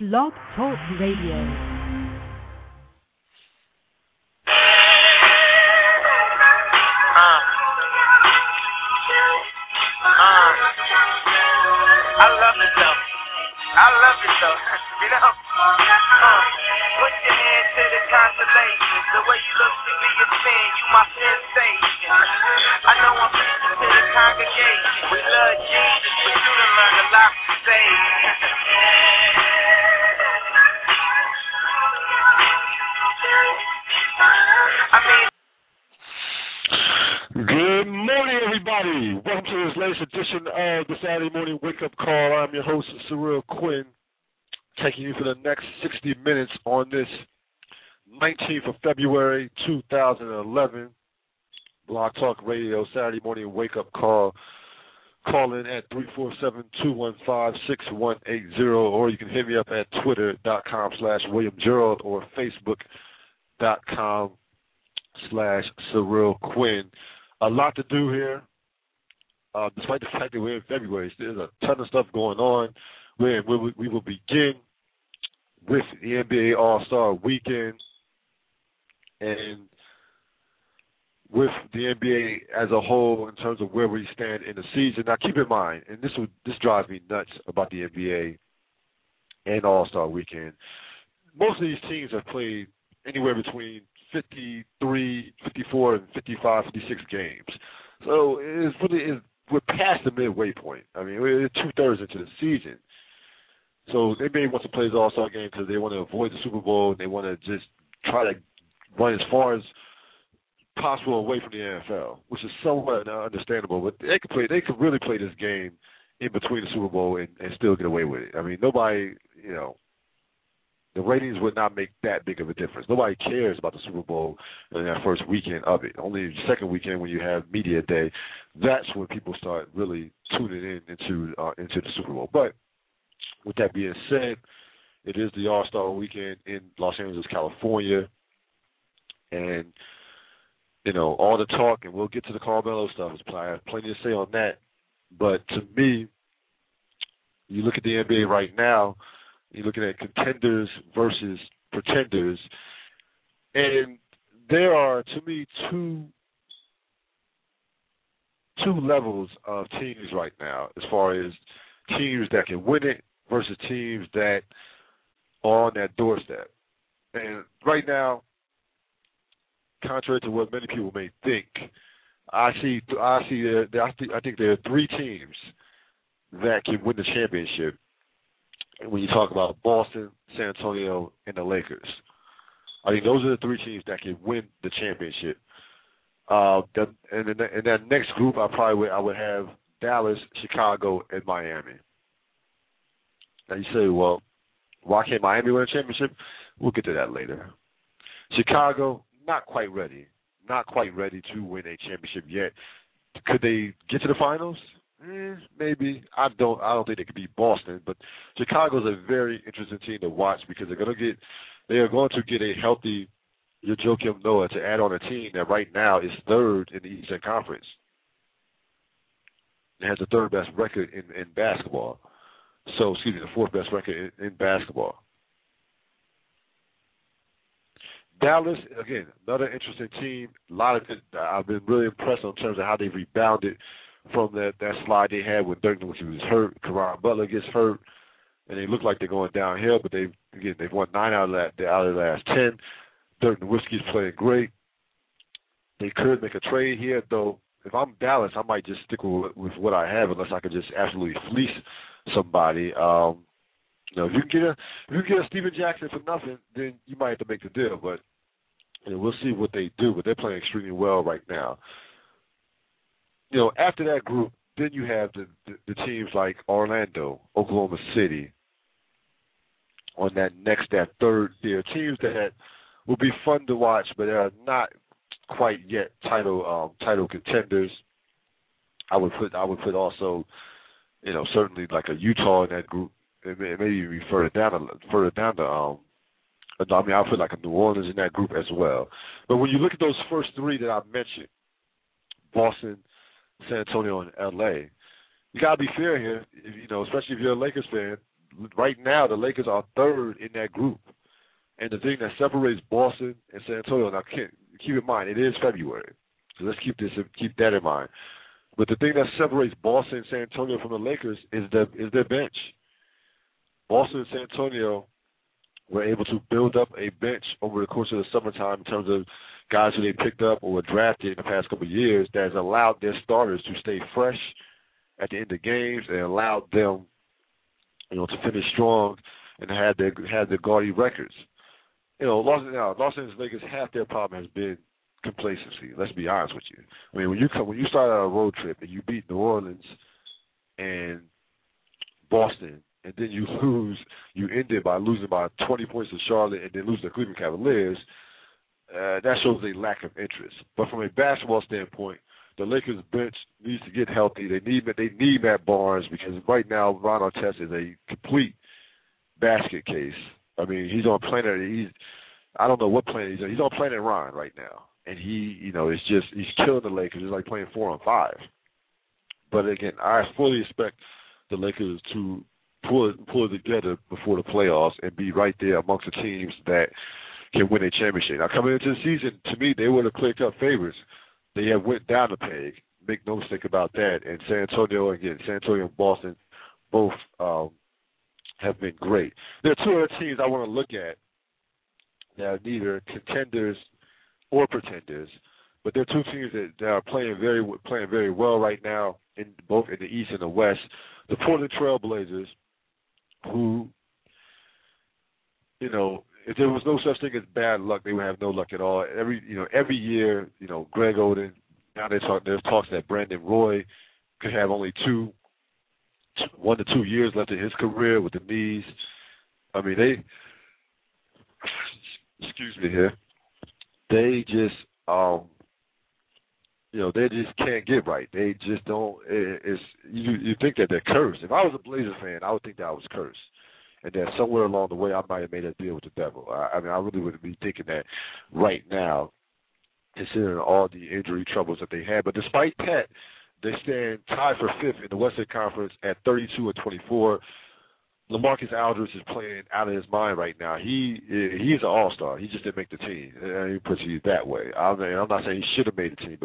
Blog Talk Radio. I love it though. I love it though. You know? Put your hand to the constellations. The way you look to be a fan, you my sensation. I know I'm preaching to the congregation. We love Jesus, but you done learned a lot to say. Good morning, everybody. Welcome to this latest edition of the Saturday Morning Wake Up Call. I'm your host, Cyril Quinn, taking you for the next 60 minutes on this 19th of February, 2011. Blog Talk Radio, Saturday Morning Wake Up Call. Call in at 347-215-6180, or you can hit me up at twitter.com/William Gerald or facebook.com/Cyril Quinn. A lot to do here, despite the fact that we're in February. There's a ton of stuff going on. We will begin with the NBA All-Star Weekend and with the NBA as a whole in terms of where we stand in the season. Now, keep in mind, and this drives me nuts about the NBA and All-Star Weekend. Most of these teams have played anywhere between 53, 54, and 55, 56 games. So we're past the midway point. I mean, we're two-thirds into the season. So they may want to play the All-Star game because they want to avoid the Super Bowl and they want to just try to run as far as possible away from the NFL, which is somewhat understandable. But they could really play this game in between the Super Bowl and still get away with it. I mean, nobody, the ratings would not make that big of a difference. Nobody cares about the Super Bowl in that first weekend of it. Only the second weekend when you have media day, that's when people start really tuning in into the Super Bowl. But with that being said, it is the All-Star Weekend in Los Angeles, California, and all the talk, and we'll get to the Carmelo stuff. I have plenty to say on that. But to me, you look at the NBA right now, you're looking at contenders versus pretenders, and there are, to me, two levels of teams right now as far as teams that can win it versus teams that are on that doorstep. And right now, contrary to what many people may think, I think there are three teams that can win the championship when you talk about Boston, San Antonio, and the Lakers. I think those are the three teams that can win the championship. And in that next group, I would have Dallas, Chicago, and Miami. Now you say, well, why can't Miami win a championship? We'll get to that later. Chicago, not quite ready to win a championship yet. Could they get to the finals? Maybe. I don't think they could beat Boston, but Chicago's a very interesting team to watch because they are going to get a healthy Joakim Noah to add on a team that right now is third in the Eastern Conference. It has the third best record in basketball. The fourth best record in basketball. Dallas, again, another interesting team. I've been really impressed in terms of how they've rebounded from that slide they had when Dirk Nowitzki was hurt. Caron Butler gets hurt, and they look like they're going downhill. But they've won 9 out of the last 10. Dirk Nowitzki's playing great. They could make a trade here, though. If I'm Dallas, I might just stick with what I have unless I could just absolutely fleece somebody. If you get a Steven Jackson for nothing, then you might have to make the deal. But we'll see what they do. But they're playing extremely well right now. After that group, then you have the teams like Orlando, Oklahoma City. On that third tier, teams that will be fun to watch, but they are not quite yet title contenders. I would put also, certainly like a Utah in that group. Maybe even further down. I'll put like a New Orleans in that group as well. But when you look at those first three that I mentioned, Boston, San Antonio, and L.A., you gotta be fair here. Especially if you're a Lakers fan, right now the Lakers are third in that group. And the thing that separates Boston and San Antonio, now keep in mind, it is February. So let's keep that in mind. But the thing that separates Boston and San Antonio from the Lakers is their bench. Boston and San Antonio were able to build up a bench over the course of the summertime in terms of guys who they picked up or were drafted in the past couple of years that has allowed their starters to stay fresh at the end of games and allowed them, to finish strong and have their gaudy records. Los Angeles Lakers, half their problem has been complacency. Let's be honest with you. I mean, when you start out a road trip and you beat New Orleans and Boston, and then you end it by losing by 20 points to Charlotte and then lose to Cleveland Cavaliers, that shows a lack of interest. But from a basketball standpoint, the Lakers bench needs to get healthy. They need Matt Barnes because right now Ron Artest is a complete basket case. I mean, he's on planet. I don't know what planet he's on. He's on planet Ron right now, and he's killing the Lakers. It's like playing 4-on-5. But again, I fully expect the Lakers to pull it together before the playoffs and be right there amongst the teams that can win a championship. Now, coming into the season, to me, they were the clear-cut favorites. They have went down a peg. Make no mistake about that. And San Antonio and Boston both have been great. There are two other teams I want to look at that are neither contenders or pretenders, but there are two teams that are playing very well right now, both in the East and the West. The Portland Trail Blazers, who, if there was no such thing as bad luck, they would have no luck at all. Every year, Greg Oden. Now there's talks that Brandon Roy could have only 1 to 2 years left in his career with the knees. I mean, excuse me here. They just, they just can't get right. They just don't. You think that they're cursed. If I was a Blazer fan, I would think that I was cursed, and that somewhere along the way I might have made a deal with the devil. I really would be thinking that right now, considering all the injury troubles that they had. But despite that, they stand tied for fifth in the Western Conference at 32-24. LaMarcus Aldridge is playing out of his mind right now. He's an all-star. He just didn't make the team. He puts it that way. I'm not saying he should have made the team, but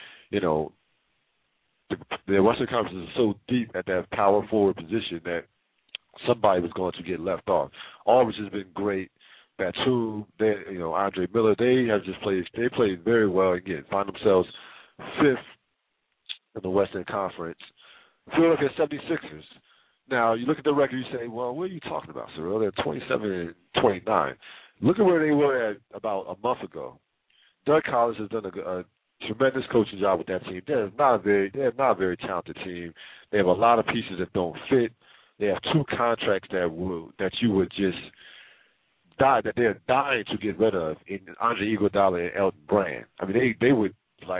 the Western Conference is so deep at that power forward position that somebody was going to get left off. Aldridge has been great. Batum, Andre Miller, they played very well again. Find themselves fifth in the Western Conference. Philadelphia 76ers. Now, you look at the record, you say, well, what are you talking about, Cyril? They're 27-29. Look at where they were at about a month ago. Doug Collins has done a tremendous coaching job with that team. They're not a very talented team. They have a lot of pieces that don't fit. They have two contracts that you would just die, that they're dying to get rid of in Andre Iguodala and Elton Brand. I mean, they would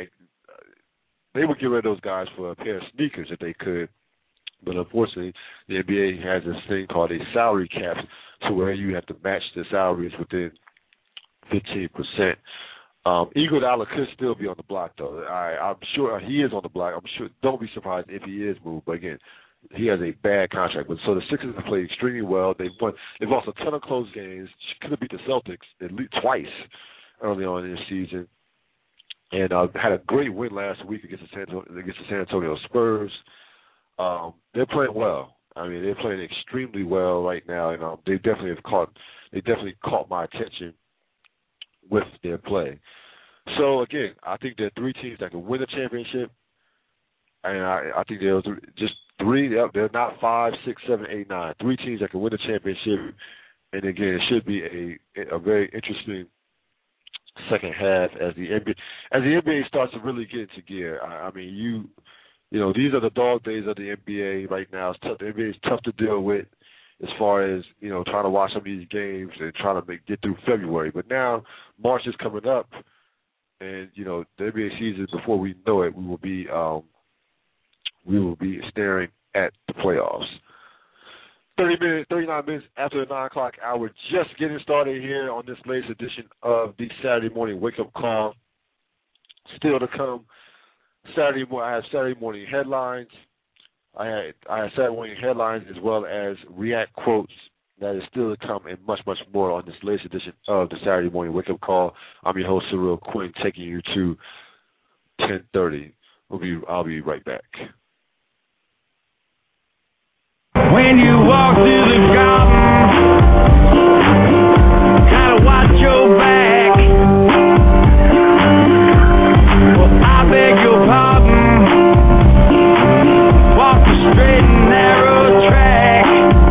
get rid of those guys for a pair of sneakers if they could. But unfortunately, the NBA has this thing called a salary cap, to where you have to match the salaries within 15%. Iguodala could still be on the block, though. I'm sure he is on the block. I'm sure. Don't be surprised if he is moved. But again, he has a bad contract. But so the Sixers have played extremely well. They've lost a ton of close games. Could have beat the Celtics at least twice early on in the season, and had a great win last week against the San Antonio Spurs. They're playing well. I mean, they're playing extremely well right now, and they definitely caught my attention with their play. So again, I think there are three teams that can win the championship, and I think there's just three. They're not 5, 6, 7, 8, 9. Three teams that can win the championship, and again, it should be a very interesting second half as the NBA starts to really get into gear. I mean, these are the dog days of the NBA right now. It's tough. The NBA is tough to deal with as far as, trying to watch some of these games and trying to get through February. But now March is coming up, and, the NBA season, before we know it, we will be staring at the playoffs. 39 minutes after the 9 o'clock hour, just getting started here on this latest edition of the Saturday Morning Wake Up Call. Still to come. I have Saturday morning headlines. I had Saturday morning headlines as well as react quotes that is still to come, and much, much more on this latest edition of the Saturday Morning Wake Up Call. I'm your host, Cyril Quinn, taking you to 10:30. I'll be right back. When you walk through the garden, gotta watch your back. Well, I beg your pardon. Walk the straight and narrow track.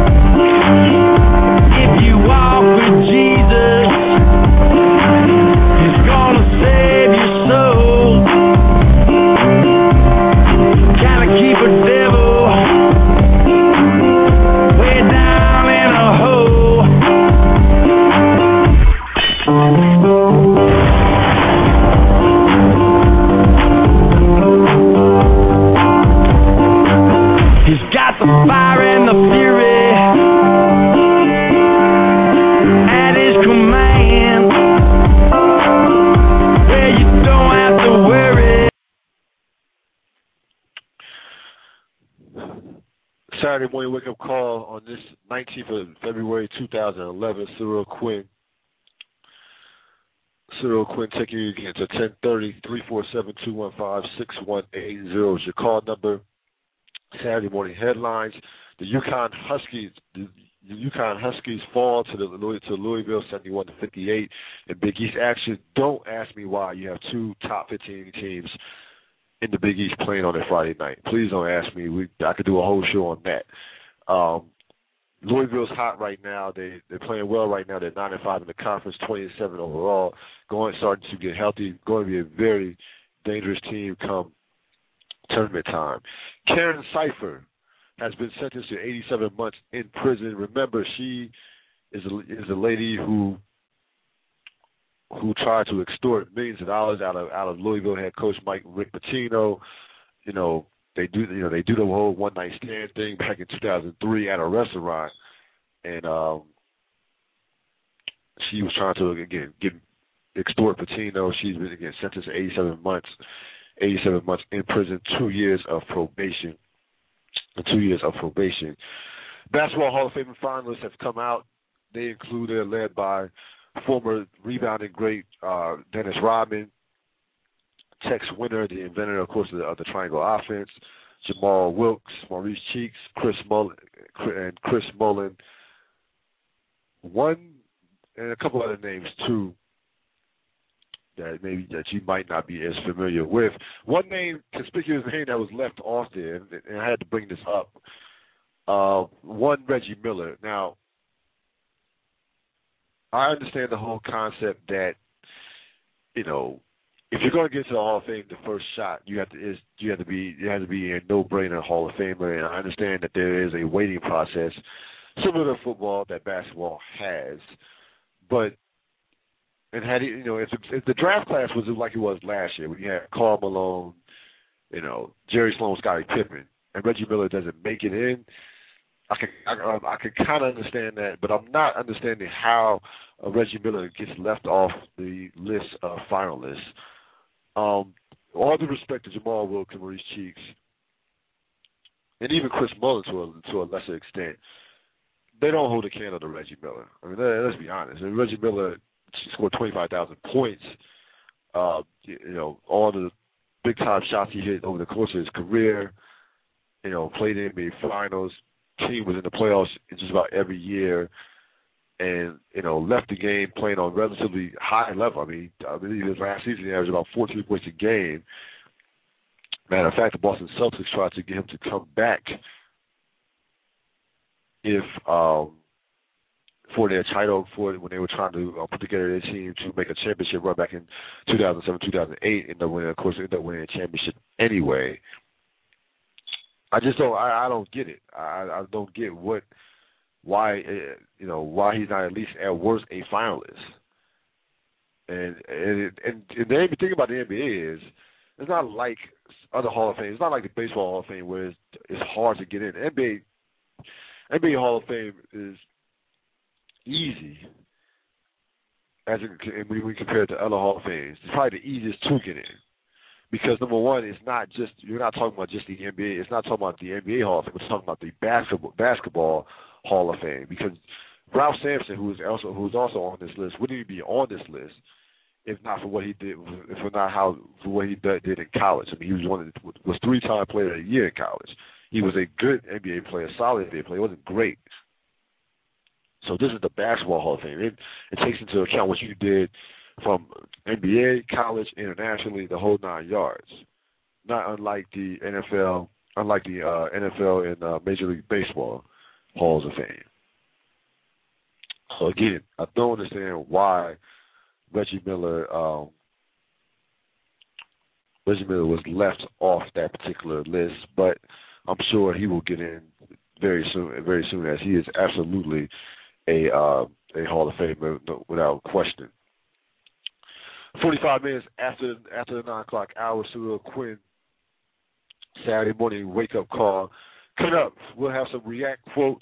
If you walk with Jesus, He's gonna save your soul. Gotta keep a devil way down in a hole. He's got the fire and the fury at his command, where you don't have to worry. Saturday Morning Wake Up Call on this 19th of February 2011. Cyril Quinn taking you again to 10:30. 347-215-6180 is your call number. Saturday morning headlines: the UConn Huskies fall to Louisville 71-58 in Big East action. Don't ask me why you have two top 15 teams in the Big East playing on a Friday night. Please don't ask me. I could do a whole show on that. Louisville's hot right now. They're playing well right now. They're 9-5 in the conference, 20-7 overall. Starting to get healthy. Going to be a very dangerous team come tournament time. Karen Cipher has been sentenced to 87 months in prison. Remember, she is a lady who tried to extort millions of dollars out of Louisville head coach Rick Pitino. They do the whole one night stand thing back in 2003 at a restaurant, and she was trying to extort Pitino. She's been sentenced to 87 months in prison, 2 years of probation. Basketball Hall of Fame finalists have come out. They're led by former rebounding great Dennis Rodman, Tex Winter, the inventor, of course, of the triangle offense, Jamal Wilkes, Maurice Cheeks, Chris Mullin, one and a couple other names too that you might not be as familiar with. One name, conspicuous name that was left off there, and I had to bring this up. One, Reggie Miller. Now, I understand the whole concept that, if you're going to get to the Hall of Fame, the first shot you have to be a no-brainer Hall of Famer, and I understand that there is a waiting process similar to football that basketball has. But if the draft class was like it was last year, when you had Karl Malone, Jerry Sloan, Scottie Pippen, and Reggie Miller doesn't make it in, I can kind of understand that, but I'm not understanding how Reggie Miller gets left off the list of finalists. All due respect to Jamal Wilkes and Maurice Cheeks, and even Chris Mullin to a lesser extent, they don't hold a candle to Reggie Miller. I mean, let's be honest. Reggie Miller scored 25,000 points. All the big-time shots he hit over the course of his career. Played in the NBA Finals. Team was in the playoffs just about every year, and left the game playing on relatively high level. I believe his last season he averaged about 14 points a game. Matter of fact, the Boston Celtics tried to get him to come back for their title, when they were trying to put together their team to make a championship run back in 2007, 2008, and of course ended up winning a championship anyway. I just don't. I don't get it. I don't get why he's not at least at worst a finalist. And the thing about the NBA is, it's not like other Hall of Fame. It's not like the Baseball Hall of Fame where it's hard to get in. NBA Hall of Fame is easy when we compare it to other Hall of Fames. It's probably the easiest to get in. Because number one, it's not just you're not talking about just the NBA. It's not talking about the NBA Hall of Fame. We're talking about the basketball Hall of Fame. Because Ralph Sampson, who's also on this list, wouldn't even be on this list if not for what he did, for what he did in college. I mean, he was 3-time player of the year in college. He was a good NBA player, solid NBA player. He wasn't great. So this is the basketball Hall of Fame. It takes into account what you did from NBA, college, internationally, the whole 9 yards. Not unlike the NFL, NFL and Major League Baseball Halls of Fame. So again, I don't understand why Reggie Miller was left off that particular list, but I'm sure he will get in very soon, as he is absolutely a Hall of Famer without question. 45 minutes after the 9 o'clock hour, Surreal Quinn, Saturday morning wake-up call. Coming up, we'll have some react quotes.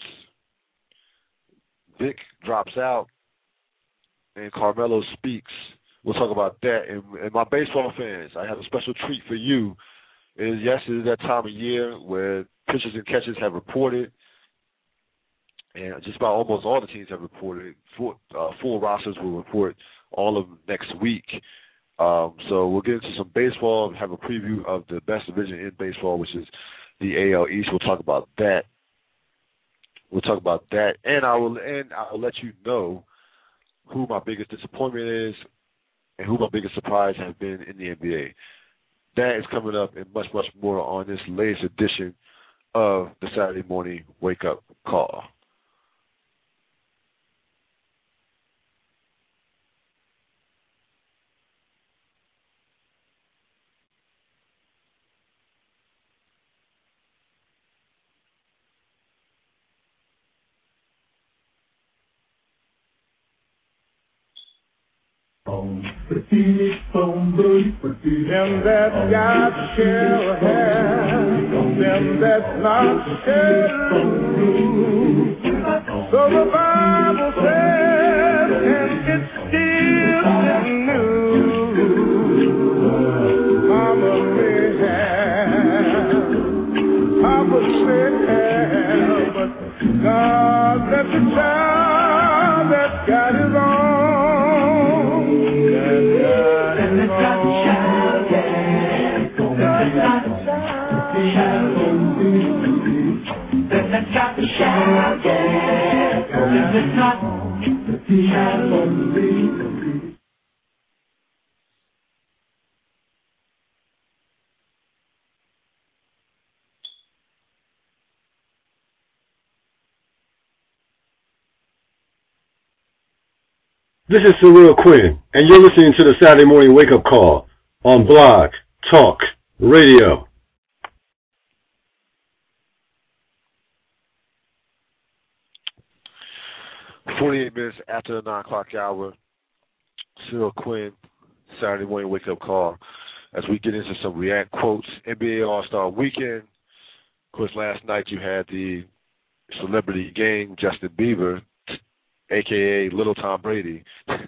Vic drops out, and Carmelo speaks. We'll talk about that. And my baseball fans, I have a special treat for you. It is that time of year where pitchers and catchers have reported, and just about almost all the teams have reported. Full rosters will report all of next week. So we'll get into some baseball and have a preview of the best division in baseball, which is the AL East. We'll talk about that. And I will let you know who my biggest disappointment is and who my biggest surprise has been in the NBA. That is coming up and much, much more on this latest edition of the Saturday Morning Wake Up Call. Them that got shall have, them that's not shall lose. So the Bible says, and it's still new. Mama may have, Papa may have, but God let the child that got his own. This is Surreal Quinn, and you're listening to the Saturday Morning Wake Up Call on Blog Talk Radio. "48 minutes after the 9 o'clock hour, Surreal Quinn, Saturday Morning Wake Up Call, as we get into some react quotes. NBA All-Star Weekend. Of course, last night you had the celebrity gang, Justin Bieber, a.k.a. Little Tom Brady.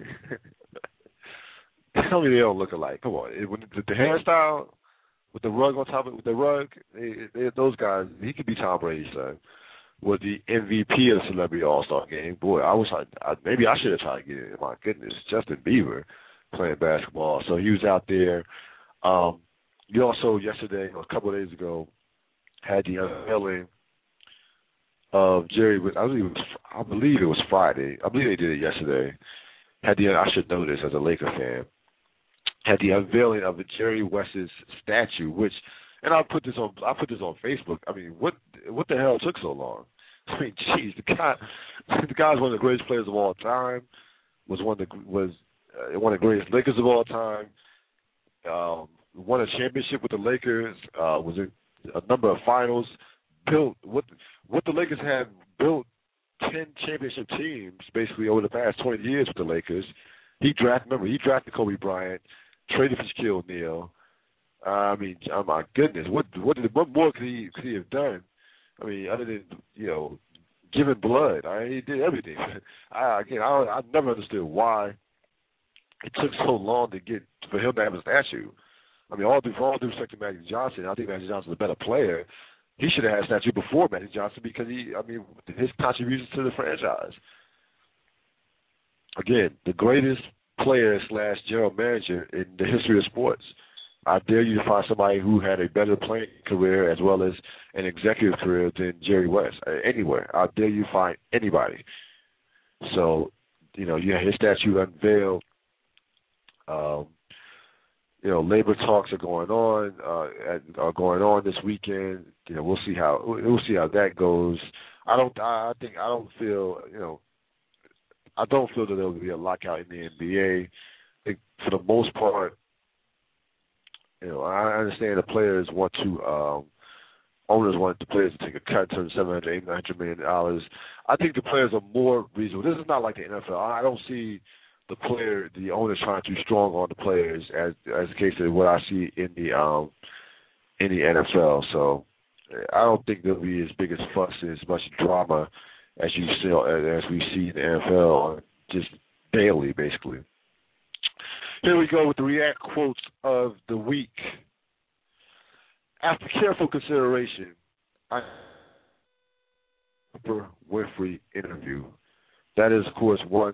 Tell me they don't look alike. Come on. The hairstyle with the rug on top of those guys, he could be Tom Brady's son. Was the MVP of the Celebrity All-Star Game. Boy, maybe I should have tried to get it. My goodness, Justin Bieber playing basketball. So he was out there. You also, yesterday, or a couple of days ago, had the unveiling of Jerry, I believe it was Friday. I believe they did it yesterday. I should know this as a Laker fan. Had the unveiling of the Jerry West's statue, and I put this on Facebook. I mean, what the hell took so long? I mean, geez, the guy's one of the greatest players of all time. Was one of the greatest Lakers of all time. Won a championship with the Lakers. Was in a number of finals. Built what the Lakers had built 10 championship teams basically over the past 20 years with the Lakers. He drafted Kobe Bryant, traded for Shaquille O'Neal. I mean, oh my goodness, what more could he have done? I mean, other than giving blood, he did everything. I never understood why it took so long for him to have a statue. I mean, all due respect to Magic Johnson, I think Magic Johnson's a better player. He should have had a statue before Magic Johnson because his contributions to the franchise. Again, the greatest player / general manager in the history of sports. I dare you to find somebody who had a better playing career as well as an executive career than Jerry West anywhere. I dare you find anybody. So, his statue unveiled. Labor talks are going on this weekend. We'll see how that goes. I don't feel that there will be a lockout in the NBA. I think for the most part, I understand the players owners want the players to take a cut to $700, $800 million. I think the players are more reasonable. This is not like the NFL. I don't see the owners trying too strong on the players as the case of what I see in the NFL. So I don't think there'll be as big as fuss and as much drama as we see in the NFL just daily, basically. Here we go with the React quotes of the week. After careful consideration, Oprah Winfrey interview. That is, of course, one.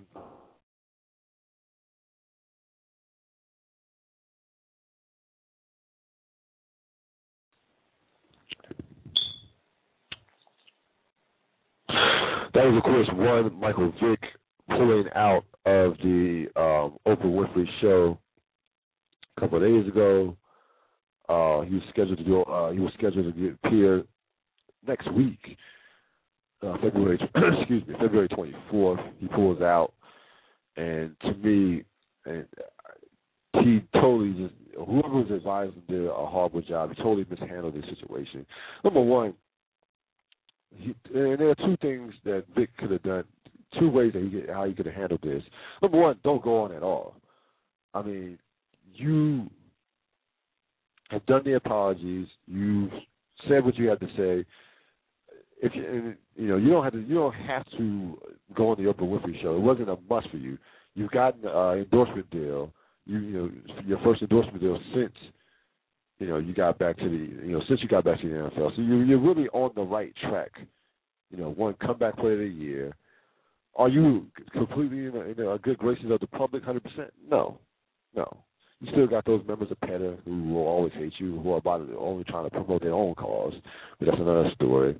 That was, of course, one Michael Vick pulling out of the Oprah Winfrey show a couple of days ago. He was scheduled to appear next week, February 24th. He pulls out, and to me, he totally just whoever was advising did a horrible job. He totally mishandled the situation. Number one. And there are two things that Vic could have done, two ways how he could have handled this. Number one, don't go on at all. I mean, you have done the apologies. You've said what you had to say. You don't have to go on the Oprah Winfrey show. It wasn't a must for you. You've gotten an endorsement deal. Your first endorsement deal since you got back to the NFL. So you're really on the right track. One comeback player of the year. Are you completely in a good graces of the public 100%? No. You still got those members of PETA who will always hate you, who are only trying to promote their own cause. But that's another story.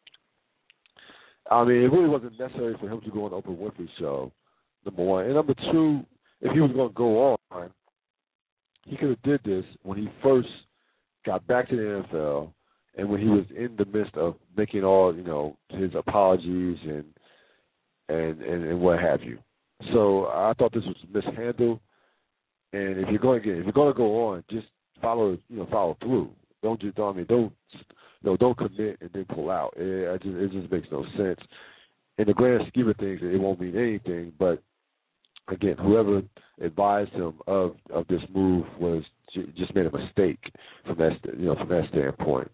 I mean, it really wasn't necessary for him to go on the Oprah Winfrey show, number one. And number two, if he was going to go on, he could have did this when he first got back to the NFL and when he was in the midst of making all, his apologies and what have you. So I thought this was mishandled. And if you're going to go on, just follow through. Don't commit and then pull out. It just makes no sense. In the grand scheme of things, it won't mean anything. But again, whoever advised him of this move just made a mistake from that standpoint.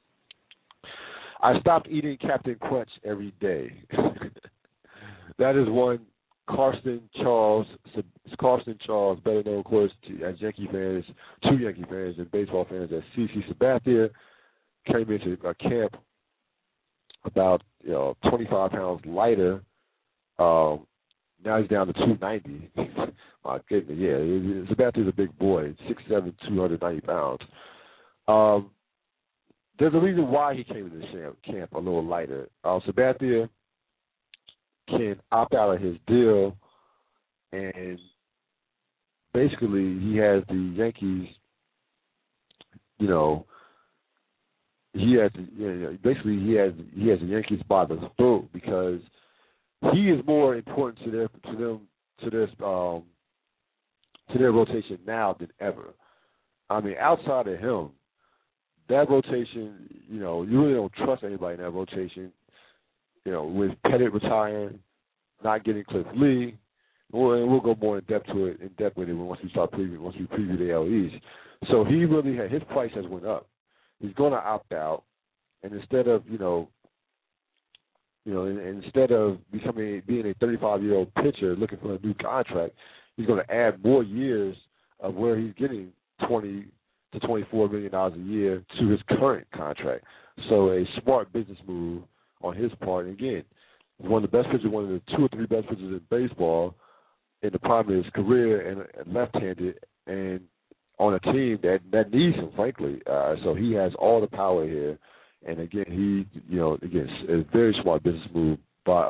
I stopped eating Captain Crunch every day. That is one Carson Charles, better known, of course, as Yankee fans, two Yankee fans and baseball fans, as CC Sabathia, came into a camp about 25 pounds lighter. Now he's down to 290. My goodness, yeah. Sabathia's a big boy, 6'7", 290 pounds. There's a reason why he came into this camp a little lighter. Sabathia can opt out of his deal, and basically he has the Yankees, he has the Yankees by the throat because he is more important to their rotation now than ever. I mean, outside of him, that rotation, you really don't trust anybody in that rotation. With Pettit retiring, not getting Cliff Lee, and we'll go more in depth with it once we preview the LEs. So he really his price has went up. He's going to opt out, and instead of being a 35-year-old pitcher looking for a new contract, he's going to add more years of where he's getting 20 to $24 million a year to his current contract. So a smart business move on his part. And again, one of the best pitchers, one of the 2 or 3 best pitchers in baseball in the prime of his career, and left-handed, and on a team that needs him, frankly. So he has all the power here. And again, again, a very smart business move by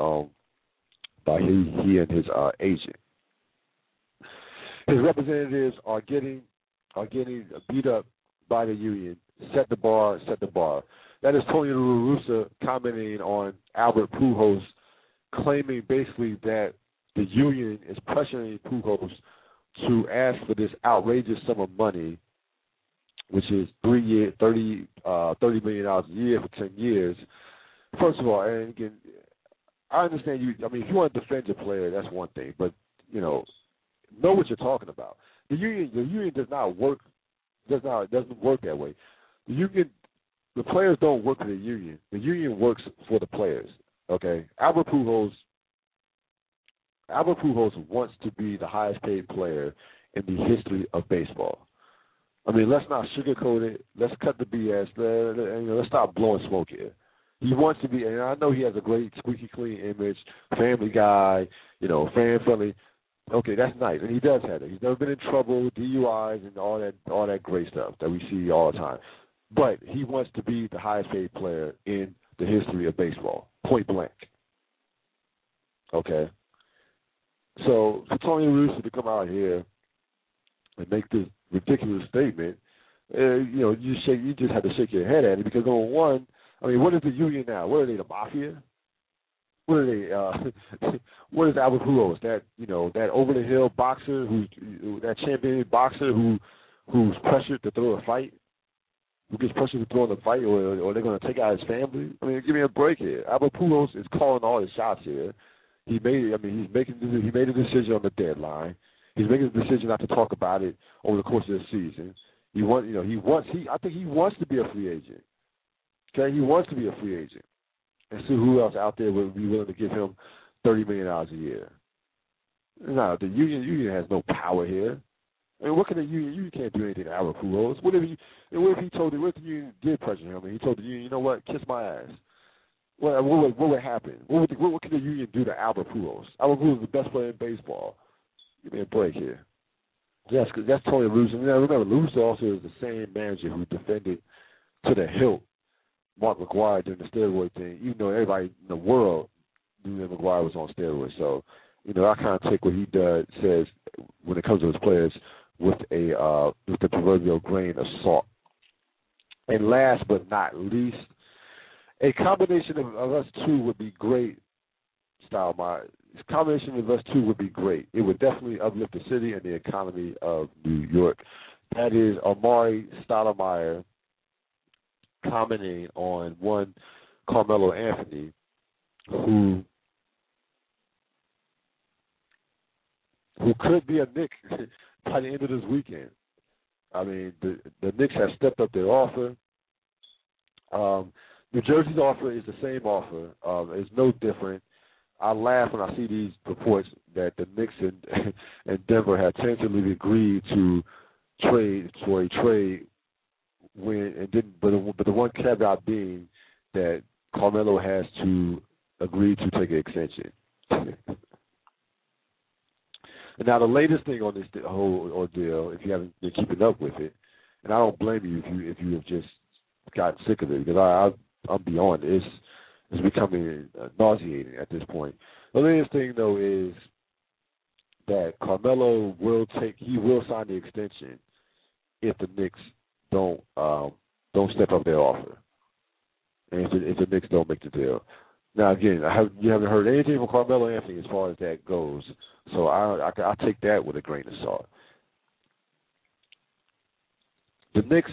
he and his agent. His representatives are getting beat up by the union. Set the bar. That is Tony La Russa commenting on Albert Pujols, claiming basically that the union is pressuring Pujols to ask for this outrageous sum of money, which is $30 million a year for 10 years. First of all, and again, I understand you. I mean, if you want to defend your player, that's one thing, but know what you're talking about. The union does not work. Doesn't work that way. The players don't work for the union. The union works for the players. Okay, Albert Pujols wants to be the highest paid player in the history of baseball. I mean, let's not sugarcoat it. Let's cut the BS. Let's stop blowing smoke here. He wants to be, and I know he has a great squeaky clean image, family guy, fan friendly. Okay, that's nice, and he does have it. He's never been in trouble, DUIs, and all that great stuff that we see all the time. But he wants to be the highest paid player in the history of baseball, point blank. Okay. So for Tony La Russa to come out here and make this ridiculous statement, you just have to shake your head at it, because number one, I mean, what is the union now? What are they, the mafia? What are they? What is Albert Pujols? That over the hill boxer that champion boxer who's pressured to throw a fight, who gets pressured to throw in the fight, or they're going to take out his family? I mean, give me a break here. Albert Pujols is calling all his shots here. He made a decision on the deadline. He's making a decision not to talk about it over the course of the season. I think he wants to be a free agent. Okay, he wants to be a free agent, and see who else out there would be willing to give him $30 million a year. No, the union has no power here. I mean, what can the union? You can't do anything to Albert Pujols. What if the union did pressure him and he told the union, you know what, kiss my ass? What would happen? What can the union do to Albert Pujols? Albert Pujols is the best player in baseball. Give me a break here. That's Tony La Russa. Now remember, La Russa also is the same manager who defended to the hilt Mark McGwire during the steroid thing, even though everybody in the world knew that McGwire was on steroids. So, I kind of take what he says when it comes to his players with the proverbial grain of salt. And last but not least, a combination of us two would be great. A combination of us two would be great. It would definitely uplift the city and the economy of New York. That is Amari Stoudemire commenting on one Carmelo Anthony, who could be a Knick by the end of this weekend. I mean, the Knicks have stepped up their offer. New Jersey's offer is the same offer. It's no different. I laugh when I see these reports that the Knicks and Denver have tentatively agreed to trade for a trade but the one caveat being that Carmelo has to agree to take an extension. And now the latest thing on this whole ordeal, if you haven't been keeping up with it, and I don't blame you if you have just gotten sick of it, because I'm beyond it. It's becoming nauseating at this point. The latest thing though is that Carmelo will sign the extension if the Knicks don't step up their offer, and if the Knicks don't make the deal. Now again, you haven't heard anything from Carmelo Anthony as far as that goes, so I take that with a grain of salt. The Knicks,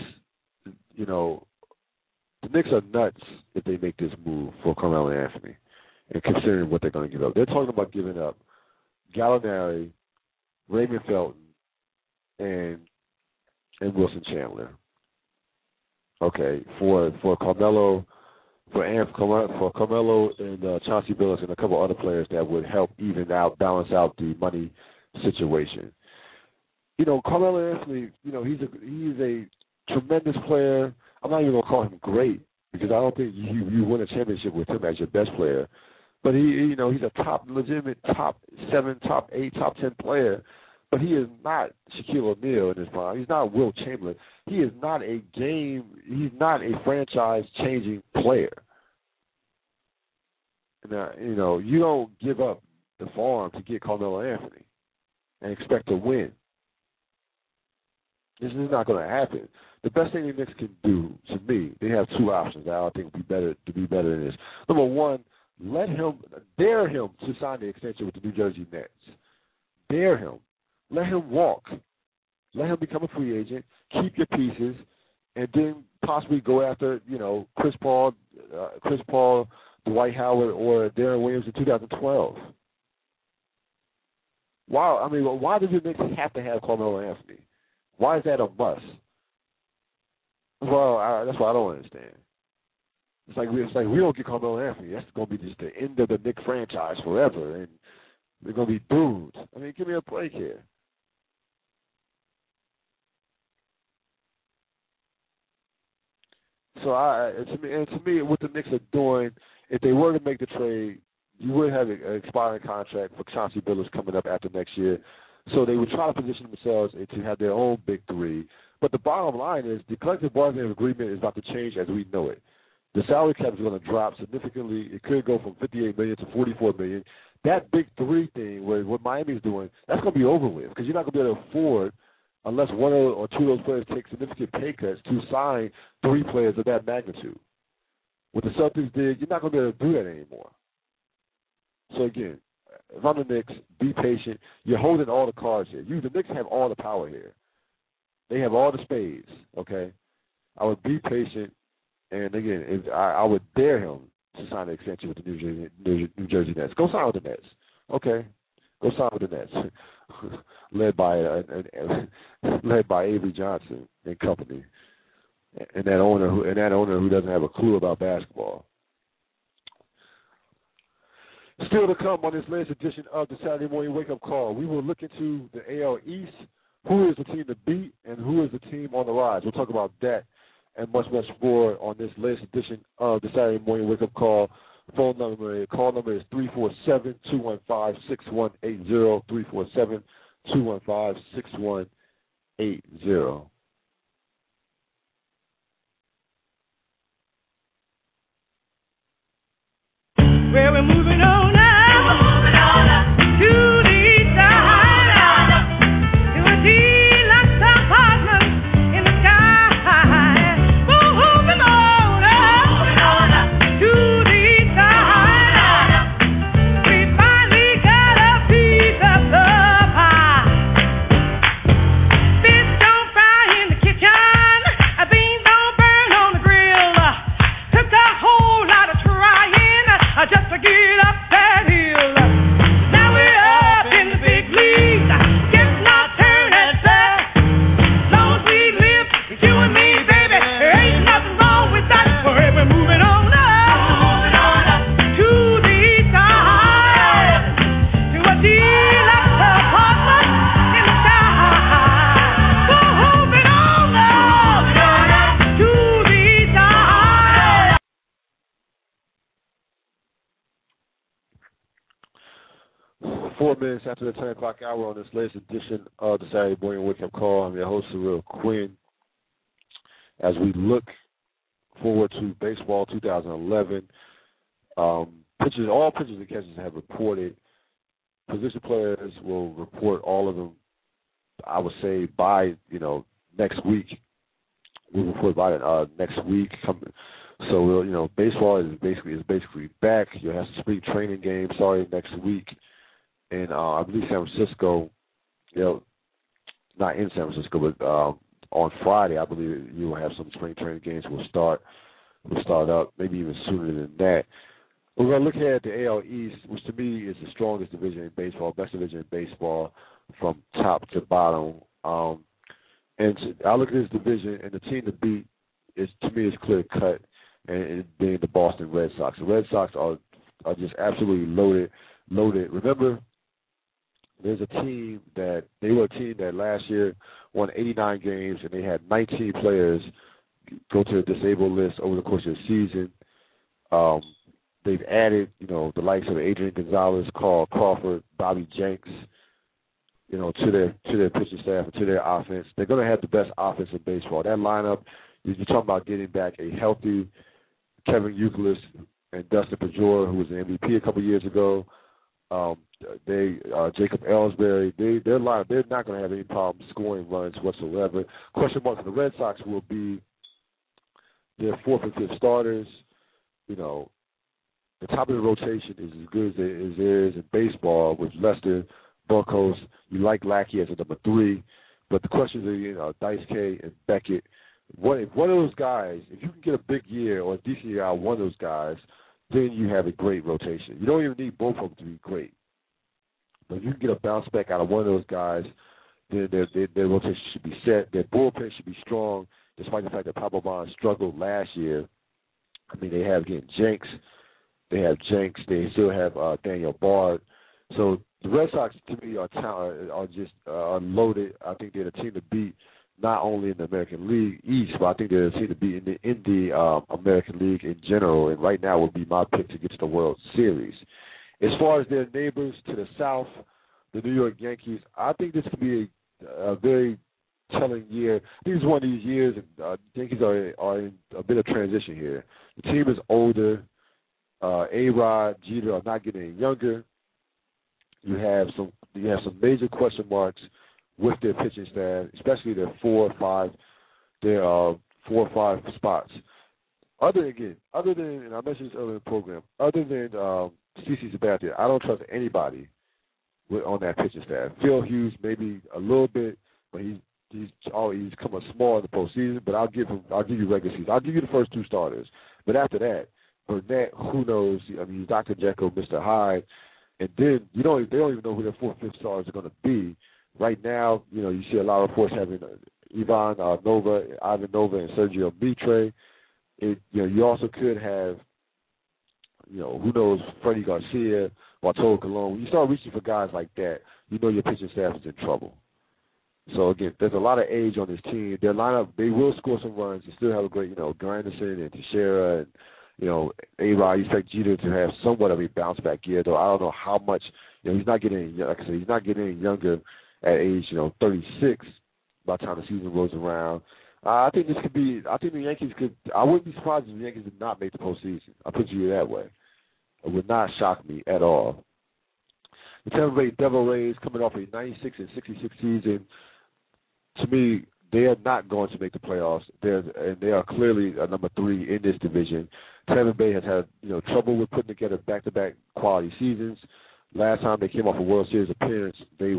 the Knicks are nuts if they make this move for Carmelo Anthony, and considering what they're going to give up. They're talking about giving up Gallinari, Raymond Felton, and Wilson Chandler. Okay, for Carmelo, for Carmelo and Chauncey Billups and a couple other players that would help balance out the money situation. Carmelo Anthony, he's tremendous player. I'm not even going to call him great because I don't think you win a championship with him as your best player. But he's a legitimate top 7, top 8, top 10 player. But he is not Shaquille O'Neal in his prime. He's not Wilt Chamberlain. He is not he's not a franchise-changing player. Now, you don't give up the farm to get Carmelo Anthony and expect to win. This is not going to happen. The best thing the Knicks can do, to me, they have two options that I think would be better than this. Number one, dare him to sign the extension with the New Jersey Nets. Dare him. Let him walk. Let him become a free agent. Keep your pieces, and then possibly go after, Chris Paul, Dwight Howard, or Darren Williams in 2012. Why does the Knicks have to have Carmelo Anthony? Why is that a must? Well, that's what I don't understand. It's like we don't get Carmelo Anthony. That's going to be just the end of the Knicks franchise forever, and they're going to be doomed. Give me a break here. So to me, what the Knicks are doing, if they were to make the trade, you would have an expiring contract for Chauncey Billups coming up after next year. So they would try to position themselves to have their own big three. But the bottom line is the collective bargaining agreement is about to change as we know it. The salary cap is going to drop significantly. It could go from $58 million to $44 million. That big three thing, what Miami is doing, that's going to be over with because you're not going to be able to afford, unless one or two of those players take significant pay cuts, to sign three players of that magnitude. What the Celtics did, you're not going to be able to do that anymore. So, again, if I'm the Knicks, be patient. You're holding all the cards here. The Knicks have all the power here. They have all the spades, okay? I would be patient, and, again, I would dare him to sign an extension with the New Jersey Nets. Go sign with the Nets, okay? Go sign with the Nets, led by Avery Johnson and company, and that owner who doesn't have a clue about basketball. Still to come on this latest edition of the Saturday Morning Wake Up Call, we will look into the AL East. Who is the team to beat and who is the team on the rise? We'll talk about that and much, much more on this latest edition of the Saturday Morning Wake Up Call. Call number is 347-215-6180, 347-215-6180. Well, we're moving on now. We're moving on up to the side. To a deluxe apartment in the sky. We're moving on up to the side. We finally got a piece of the pie. Fish don't fry in the kitchen. Beans don't burn on the grill. Took a whole lot of trying just to get up that hill. Now we're up in the big leagues. Guess not turn at that. Long as we live, it's you and me, baby. There ain't nothing wrong with that. We're moving on up to the side. To a deluxe apartment in the sky. We're moving on up to the side. 4 minutes after the 10 o'clock hour on this latest edition of the Saturday Morning Wake Up Call. I'm your host, Surreal Quinn. As we look forward to baseball 2011, all pitchers and catchers have reported. Position players will report all of them, I would say, by next week. We'll report by next week. So baseball is basically back. You'll have some spring training games starting next week. And I believe San Francisco, not in San Francisco, but on Friday, I believe you will have some spring training games will start up, maybe even sooner than that. We're going to look at the AL East, which to me is the strongest division in baseball, best division in baseball from top to bottom. And I look at this division, and the team to beat to me is clear cut, and it being the Boston Red Sox. The Red Sox are just absolutely loaded. Remember, there's a team that they were a team that last year won 89 games, and they had 19 players go to the disabled list over the course of the season. They've added, the likes of Adrian Gonzalez, Carl Crawford, Bobby Jenks, to their pitching staff and to their offense. They're going to have the best offense in baseball. That lineup, you're talking about getting back a healthy Kevin Youkilis and Dustin Pedroia, who was an MVP a couple years ago. Jacob Ellsbury, their lineup, they're not going to have any problem scoring runs whatsoever. Question mark for the Red Sox will be their fourth and fifth starters. The top of the rotation is as good as there is in baseball with Lester, Bunkhouse. You like Lackey as a number 3, but the questions are Dice K and Beckett. If one of those guys, if you can get a big year or a decent year out of one of those guys, then you have a great rotation. You don't even need both of them to be great. But if you can get a bounce back out of one of those guys, then their rotation should be set. Their bullpen should be strong, despite the fact that Pablo Bonds struggled last year. I mean, they have, again, Jenks. They have Jenks. They still have Daniel Bard. So the Red Sox, to me, are loaded. I think they're the team to beat, not only in the American League East, but I think they're the team to beat in the American League in general. And right now would be my pick to get to the World Series. As far as their neighbors to the south, the New York Yankees, I think this could be a very telling year. I think it's one of these years, and Yankees are in a bit of transition here. The team is older. A-Rod, Jeter are not getting any younger. You have some major question marks with their pitching staff, especially their 4 or 5 spots. Other than, and I mentioned this earlier in the program, other than CeCe Sabathia, I don't trust anybody on that pitching staff. Phil Hughes maybe a little bit, but he's come a small in the postseason. But I'll give you regular season. I'll give you the first 2 starters. But after that, Burnett, who knows? I mean, he's Dr. Jekyll, Mr. Hyde, and then they don't even know who their 4th, 5th stars are going to be. Right now, you see a lot of reports having Ivan Nova, and Sergio Mitre. You also could have, who knows, Freddie Garcia, Bartolo Colon. When you start reaching for guys like that, your pitching staff is in trouble. So, again, there's a lot of age on this team. Their lineup, they will score some runs. They still have a great, Granderson and Teixeira and, A-Rod. You expect Jeter to have somewhat of a bounce-back year, though I don't know how much. He's not getting, like I said, he's not getting any younger at age, 36 by the time the season rolls around. I think this could be – I think the Yankees could – I wouldn't be surprised if the Yankees did not make the postseason. I'll put you that way. It would not shock me at all. The Tampa Bay Devil Rays coming off a 96 and 66 season. To me, they are not going to make the playoffs. They are clearly a number 3 in this division. Tampa Bay has had trouble with putting together back-to-back quality seasons. Last time they came off a World Series appearance,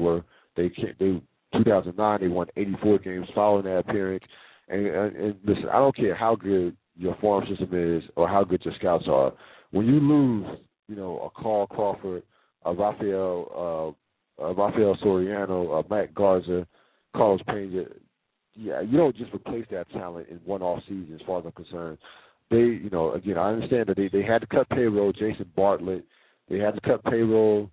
2009 they won 84 games following that appearance. And listen, I don't care how good your farm system is or how good your scouts are. When you lose, a Carl Crawford, a Rafael Soriano, a Matt Garza, Carlos Pena, you don't just replace that talent in one off season as far as I'm concerned. They, again, I understand that they had to cut payroll, Jason Bartlett. They had to cut payroll.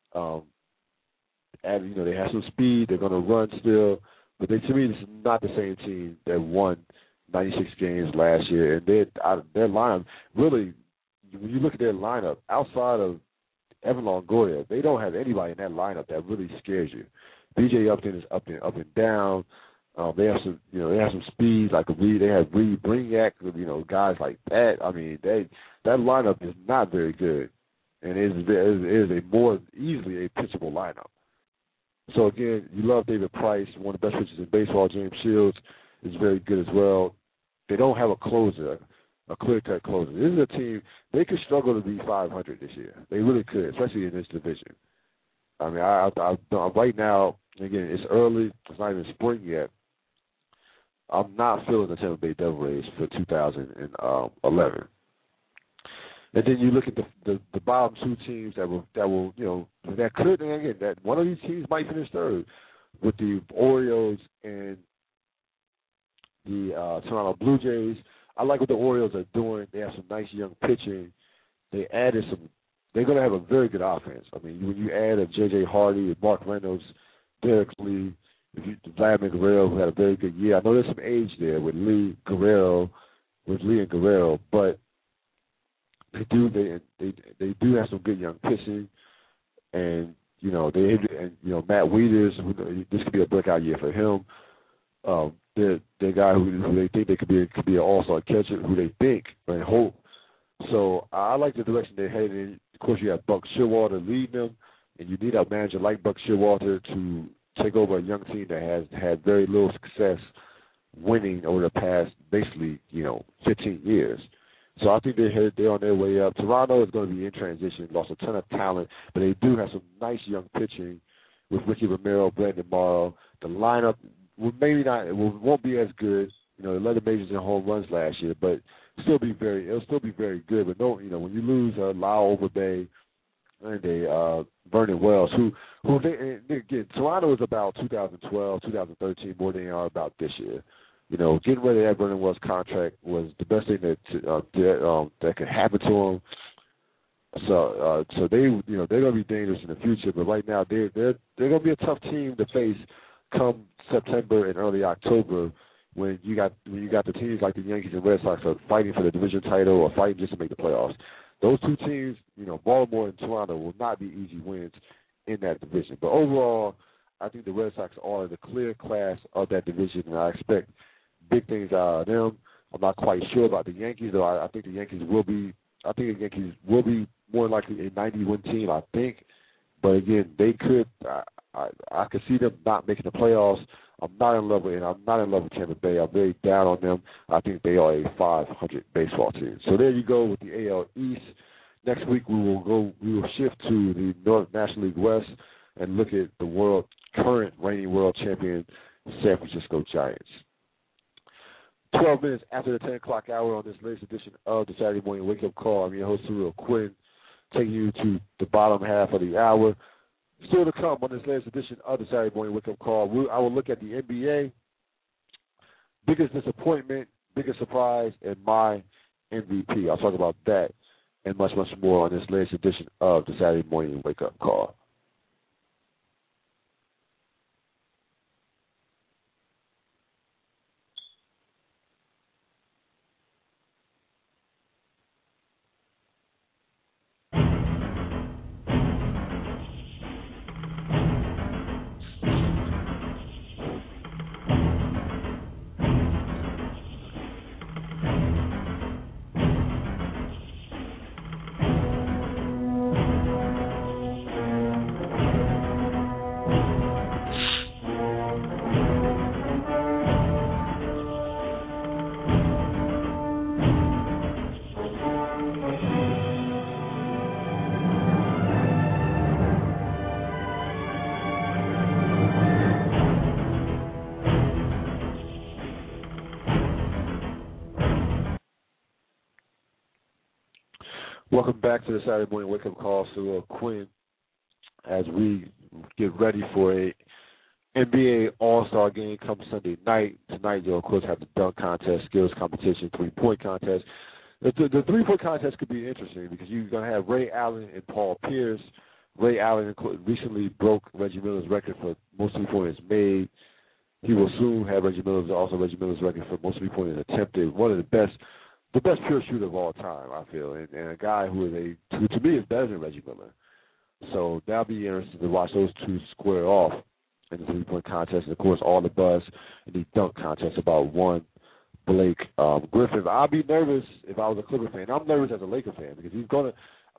And, they have some speed. They're going to run still. But to me, this is not the same team that won 96 games last year. And their lineup, really, when you look at their lineup, outside of Evan Longoria, they don't have anybody in that lineup that really scares you. B.J. Upton is up and down. They have some, they have some speed like Reed. They have Reed Brignac, guys like that. I mean, that lineup is not very good, and it is a more easily a pitchable lineup. So again, you love David Price, one of the best pitchers in baseball. James Shields is very good as well. They don't have a closer, a clear-cut closer. This is a team, they could struggle to be 500 this year. They really could, especially in this division. I mean, I right now, again, it's early. It's not even spring yet. I'm not feeling the Tampa Bay Devil Rays for 2011. And then you look at the bottom 2 teams that could, and again, that one of these teams might finish third, with the Orioles and the Toronto Blue Jays. I like what the Orioles are doing. They have some nice young pitching. They added they're going to have a very good offense. I mean, when you add a J.J. Hardy, Mark Reynolds, Derek Lee, Vladimir Guerrero, who had a very good year. I know there's some age there with Lee and Guerrero, but they do have some good young pitching, and Matt Wieters, this could be a breakout year for him. The guy who they think they could be an all-star catcher, who they think and hope. So I like the direction they're headed in. Of course, you have Buck Showalter leading them, and you need a manager like Buck Showalter to take over a young team that has had very little success winning over the past, basically, 15 years. So I think they're on their way up. Toronto is going to be in transition, lost a ton of talent, but they do have some nice young pitching with Ricky Romero, Brandon Morrow. The lineup won't be as good. They led the majors in home runs last year, but it'll still be very good. But when you lose Lyle Overbay and Vernon Wells, who again, Toronto is about 2012, 2013 more than they are about this year. Getting rid of that Vernon Wells contract was the best thing that could happen to him. So they're going to be dangerous in the future. But right now they're going to be a tough team to face come September and early October, when you got the teams like the Yankees and Red Sox are fighting for the division title or fighting just to make the playoffs. Those two teams, Baltimore and Toronto, will not be easy wins in that division. But overall, I think the Red Sox are the clear class of that division, and I expect big things out of them. I'm not quite sure about the Yankees, though. I think the Yankees will be more likely a 90-win team, I think. But again, they could. I could see them not making the playoffs. I'm not in love with Tampa Bay. I'm very down on them. I think they are a 500 baseball team. So there you go with the AL East. Next week we will shift to the North National League West and look at the current reigning world champion San Francisco Giants. 12 minutes after the 10 o'clock hour on this latest edition of the Saturday Morning Wake Up Call. I'm your host, Surreal Quinn, taking you to the bottom half of the hour. Still to come on this latest edition of the Saturday Morning Wake Up Call, I will look at the NBA, biggest disappointment, biggest surprise, and my MVP. I'll talk about that and much, much more on this latest edition of the Saturday Morning Wake Up Call. Welcome back to the Saturday Morning Wake Up Call. Surreal Quinn, as we get ready for a NBA All-Star game come Sunday night. Tonight, you'll, of course, have the dunk contest, skills competition, three-point contest. The three-point contest could be interesting because you're going to have Ray Allen and Paul Pierce. Ray Allen recently broke Reggie Miller's record for most three-pointers made. He will soon have Reggie Miller's record for most three-pointers attempted. One of the best pure shooter of all time, I feel, and a guy who to me is better than Reggie Miller. So that'll be interesting to watch those two square off in the three-point contest. And, of course, all the buzz in the dunk contest about one Blake Griffin. I'd be nervous if I was a Clipper fan. I'm nervous as a Laker fan because he's going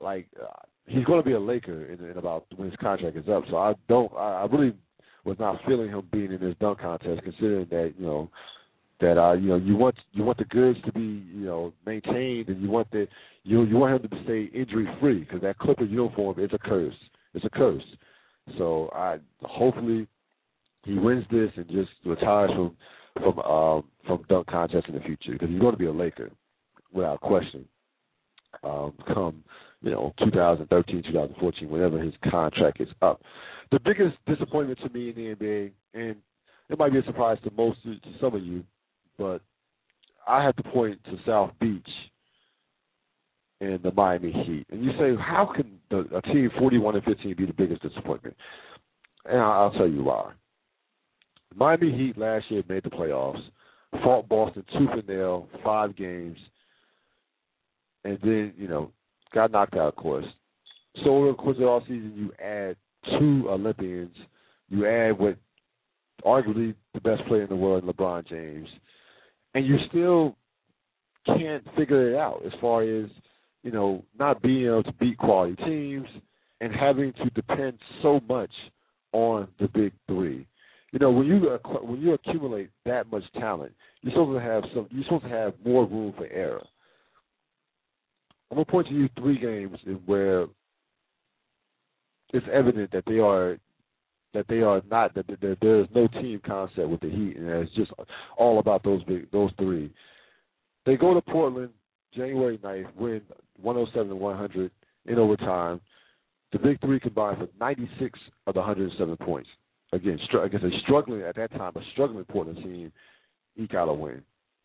to be a Laker in about when his contract is up. So I really was not feeling him being in this dunk contest, considering that you want the goods to be maintained, and you want him to stay injury free because that Clipper uniform is a curse. It's a curse. So hopefully he wins this and just retires from dunk contest in the future because he's going to be a Laker without question. Come 2013, 2014, whenever his contract is up. The biggest disappointment to me in the NBA, and it might be a surprise to some of you, but I have to point to South Beach and the Miami Heat. And you say, how can a team 41-15 be the biggest disappointment? And I'll tell you why. Miami Heat last year made the playoffs, fought Boston tooth and nail, 5 games, and then, got knocked out, of course. So over the course of the offseason, you add 2 Olympians. You add what arguably the best player in the world, LeBron James, and you still can't figure it out as far as, not being able to beat quality teams and having to depend so much on the big 3. When you accumulate that much talent, you're supposed to have more room for error. I'm gonna point to you 3 games where it's evident that there is no team concept with the Heat, and it's just all about those 3. They go to Portland January 9th, win 107-100 in overtime. The big 3 combined for 96 of the 107 points. Again, against a struggling Portland team, eke out a win.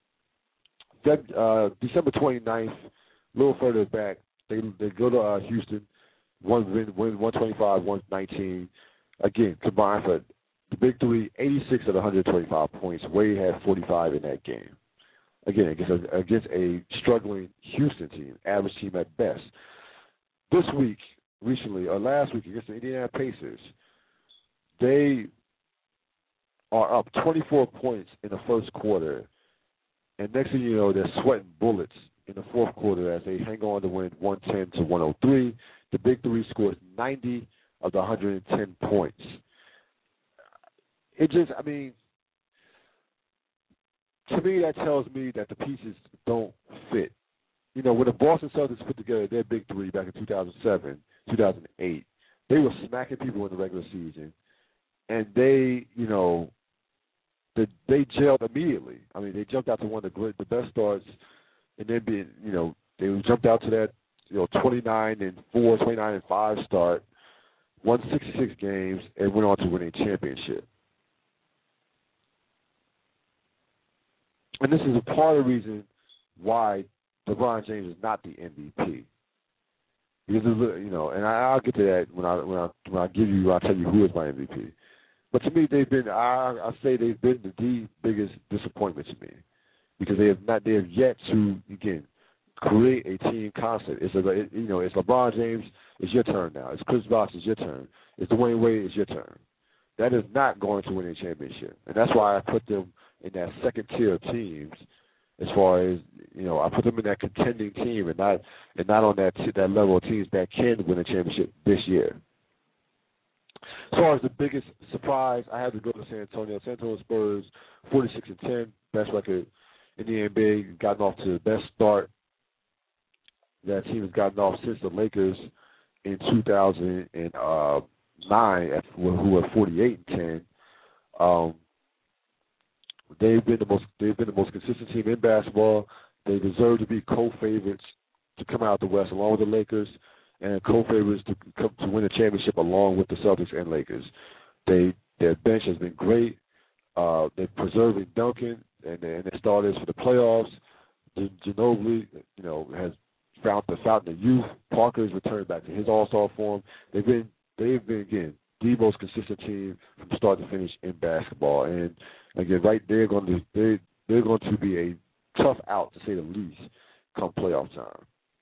December 29th, a little further back, they go to Houston, win 125-119. Again, combined for the big 3, 86 of the 125 points. Wade had 45 in that game. Again, against a struggling Houston team, average team at best. This week, last week, against the Indiana Pacers, they are up 24 points in the first quarter, and next thing you know, they're sweating bullets in the fourth quarter as they hang on to win 110-103. The big 3 scores 90 of the 110 points. To me, that tells me that the pieces don't fit. When the Boston Celtics put together their big 3 back in 2007, 2008, they were smacking people in the regular season, and they gelled immediately. They jumped out to one of the best starts, and then they jumped out to that 29-4, 29-5 start, won 66 games, and went on to win a championship. And this is a part of the reason why LeBron James is not the MVP. Because and I'll get to that when I tell you who is my MVP. But to me, they've been the biggest disappointment to me, because they have yet to create a team concept. It's LeBron James, it's your turn now. It's Chris Bosh, it's your turn. It's Dwayne Wade, it's your turn. That is not going to win a championship, and that's why I put them in that second tier of teams. As far as I put them in that contending team, and not on that level of teams that can win a championship this year. As far as the biggest surprise, I had to go to San Antonio. San Antonio Spurs, 46-10, best record in the NBA, gotten off to the best start that team has gotten off since the Lakers in 2009, who were 48-10. They've been the most consistent team in basketball. They deserve to be co-favorites to come out the West along with the Lakers, and co-favorites to win the championship along with the Celtics and Lakers. Their bench has been great. They're preserving Duncan and their starters for the playoffs. Ginobili, has found the fountain of youth. Parker's returned back to his all-star form. They've been again the most consistent team from start to finish in basketball. And again, they're going to be a tough out, to say the least, come playoff time.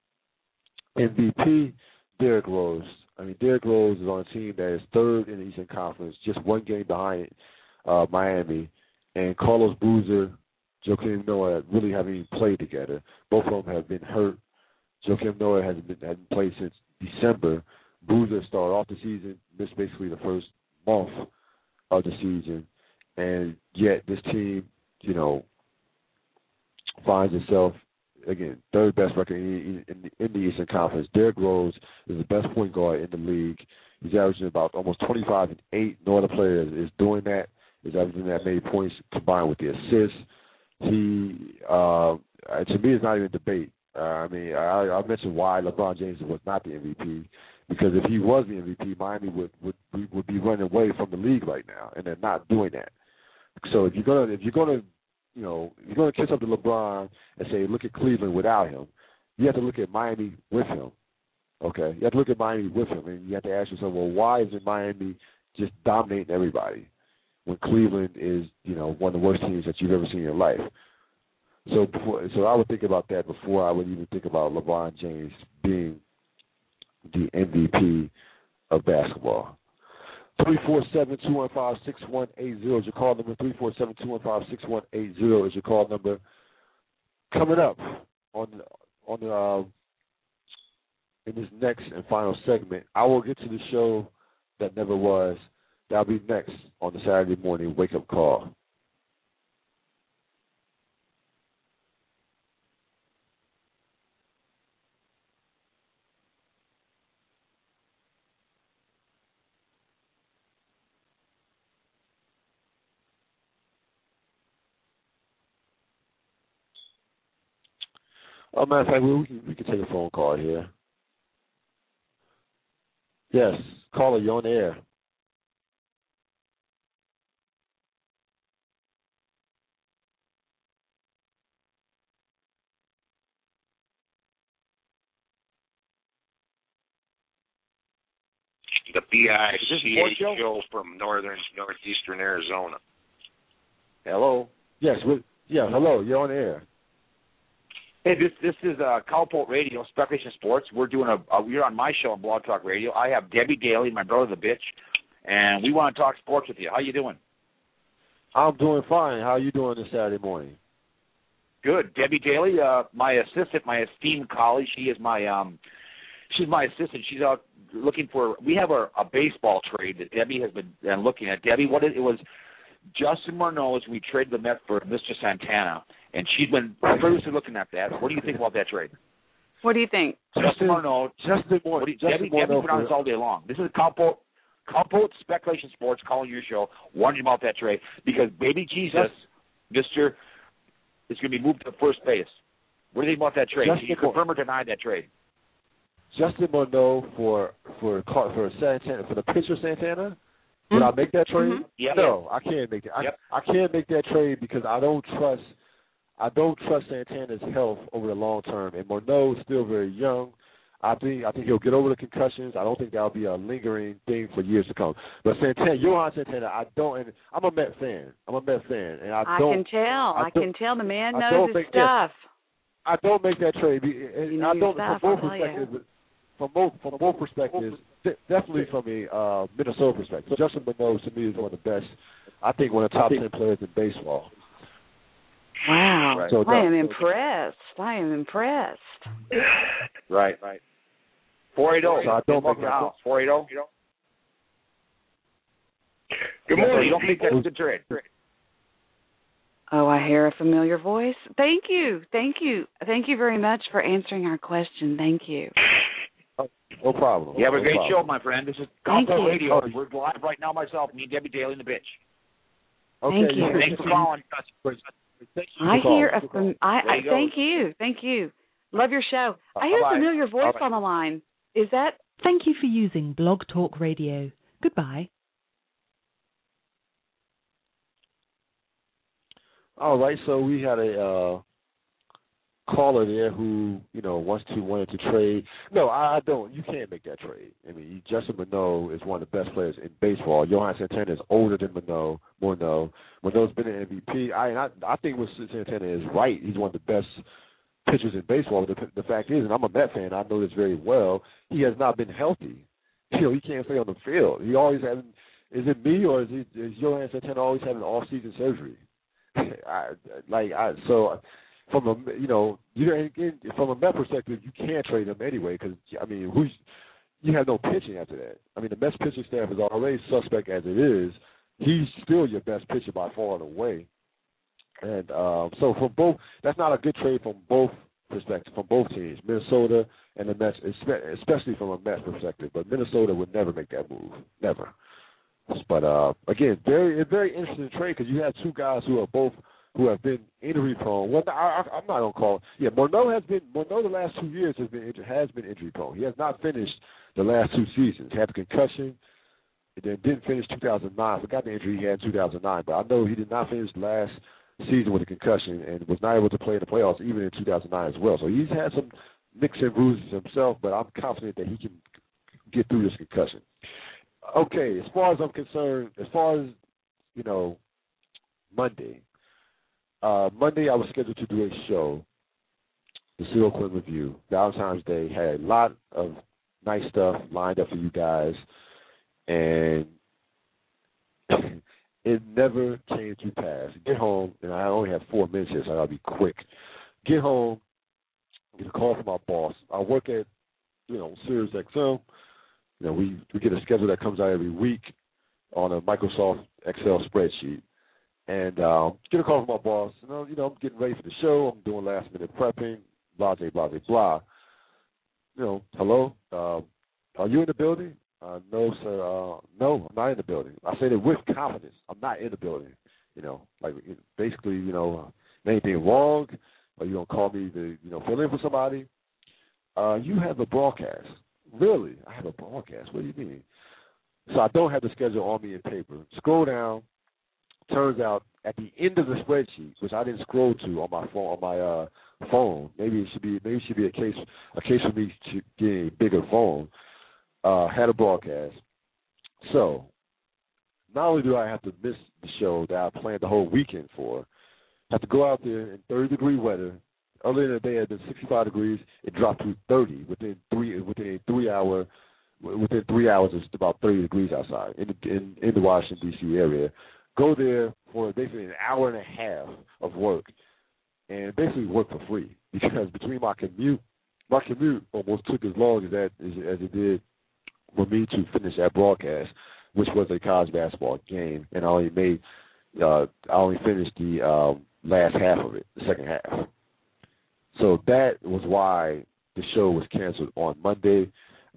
MVP, Derrick Rose. Derrick Rose is on a team that is third in the Eastern Conference, just one game behind Miami. And Carlos Boozer, Joakim Noah really haven't even played together. Both of them have been hurt. Joakim Noah hasn't played since December. Boozer started off the season, missed basically the first month of the season. And yet this team, finds itselh, again, third best record in the Eastern Conference. Derrick Rose is the best point guard in the league. He's averaging about almost 25 and 8. No other player is doing that. He's averaging that many points combined with the assists. He, to me, it's not even a debate. I mentioned why LeBron James was not the MVP, because if he was the MVP, Miami would be running away from the league right now, and they're not doing that. So if you're gonna kiss up to LeBron and say, look at Cleveland without him, you have to look at Miami with him. Okay, you have to look at Miami with him, and you have to ask yourself, well, why isn't Miami just dominating everybody when Cleveland is, one of the worst teams that you've ever seen in your life? So I would think about that before I would even think about LeBron James being the MVP of basketball. 347-215-6180 is your call number. 347-215-6180 is your call number. Coming up on in this next and final segment, I will get to the show that never was. That'll be next on the Saturday morning wake-up call. Matter of fact, we can take a phone call here. Yes, caller, you're on the air. The BICA show from northeastern Arizona. Hello. Yes. Hello. You're on the air. Hey, this is Cowpolt Radio, Speculation Sports. We're doing we're on my show on Blog Talk Radio. I have Debbie Daly, my brother the bitch, and we want to talk sports with you. How you doing? I'm doing fine. How are you doing this Saturday morning? Good. Debbie Daly, my assistant, my esteemed colleague. She's my assistant. She's out looking for. We have a baseball trade that Debbie has been looking at. Debbie, it was Justin Morneau. We traded the Met for Mr. Santana. And she's been seriously looking at that. What do you think about that trade? What do you think? Justin Morneau. Debbie put on this all day long. This is Cowpolt Speculation Sports calling your show, warning about that trade because Baby Jesus, Mr. is going to be moved to first base. What do you think about that trade? Can you confirm or deny that trade? Justin Morneau for Santana, for the pitcher Santana? Would I make that trade? Mm-hmm. Yep. No, I can't make it. I can't make that trade because I don't trust Santana's health over the long term. And Morneau is still very young. I think he'll get over the concussions. I don't think that'll be a lingering thing for years to come. But Johan Santana, and I'm a Met fan. And I can tell the man knows his stuff. I don't make that trade. And I don't from both perspectives. Definitely from a Minnesota perspective. Justin Morneau to me is one of the best. I think one of the top 10 players in baseball. Wow. Right. So I am impressed. Right. 480. So I don't make your house. 480. Good morning. You don't think that's a good trade? Oh, I hear a familiar voice. Thank you very much for answering our question. Thank you. No problem. You have a great show, my friend. This is Cowpolt Radio. Oh, We're live right now myself, me and Debbie Daly and the bitch. Okay. Thank you. Thanks for calling. Thank you. Love your show. I hear a familiar voice on the line. Is that? Thank you for using Blog Talk Radio. Goodbye. All right, so we had a caller there who, wanted to trade. No, I don't. You can't make that trade. I mean, Justin Morneau is one of the best players in baseball. Johan Santana is older than Morneau. Morneau's been an MVP. I think what Santana is right. He's one of the best pitchers in baseball. But the fact is, and I'm a Met fan, I know this very well, he has not been healthy. He can't stay on the field. He always having. Is it me or is Johan Santana always having off-season surgery? From a from a Met perspective, you can't trade him anyway because you have no pitching after that. I mean, the Mets pitching staff is already suspect as it is. He's still your best pitcher by far and away. And so from both, that's not a good trade from both perspectives, from both teams, Minnesota and the Mets, especially from a Mets perspective. But Minnesota would never make that move, never. But again, very interesting trade because you have two guys who have been injury prone. Well, I'm not gonna call it. Yeah, Morneau the last 2 years has been injury prone. He has not finished the last two seasons. He had the concussion, and then didn't finish 2009. I forgot the injury he had in 2009, but I know he did not finish last season with a concussion and was not able to play in the playoffs even in 2009 as well. So he's had some nicks and bruises himself, but I'm confident that he can get through this concussion. Okay, as far as I'm concerned, as far as, Monday I was scheduled to do a show, the Serial Quinn Review. Valentine's Day had a lot of nice stuff lined up for you guys, and it never came to pass. Get home, and I only have 4 minutes here, so I gotta be quick. Get home, get a call from my boss. I work at, Sirius XM. We get a schedule that comes out every week on a Microsoft Excel spreadsheet. And get a call from my boss. I'm getting ready for the show. I'm doing last minute prepping, blah, blah, blah, blah. Hello? Are you in the building? No, sir. No, I'm not in the building. I say that with confidence. I'm not in the building. Basically, anything wrong? Or you going to call me to, fill in for somebody? You have a broadcast. Really? I have a broadcast. What do you mean? So I don't have the schedule on me in paper. Scroll down. Turns out at the end of the spreadsheet, which I didn't scroll to on my phone, maybe it should be a case for me to get a bigger phone. Had a broadcast. So not only do I have to miss the show that I planned the whole weekend for, I have to go out there in 30-degree weather. Earlier in the day it had been 65 degrees. It dropped to 30 within 3 hours. It's about 30 degrees outside in the Washington D.C. area. Go there for basically an hour and a half of work, and basically work for free, because between my commute almost took as long as it did for me to finish that broadcast, which was a college basketball game, and I only finished the last half of it, the second half. So that was why the show was canceled on Monday.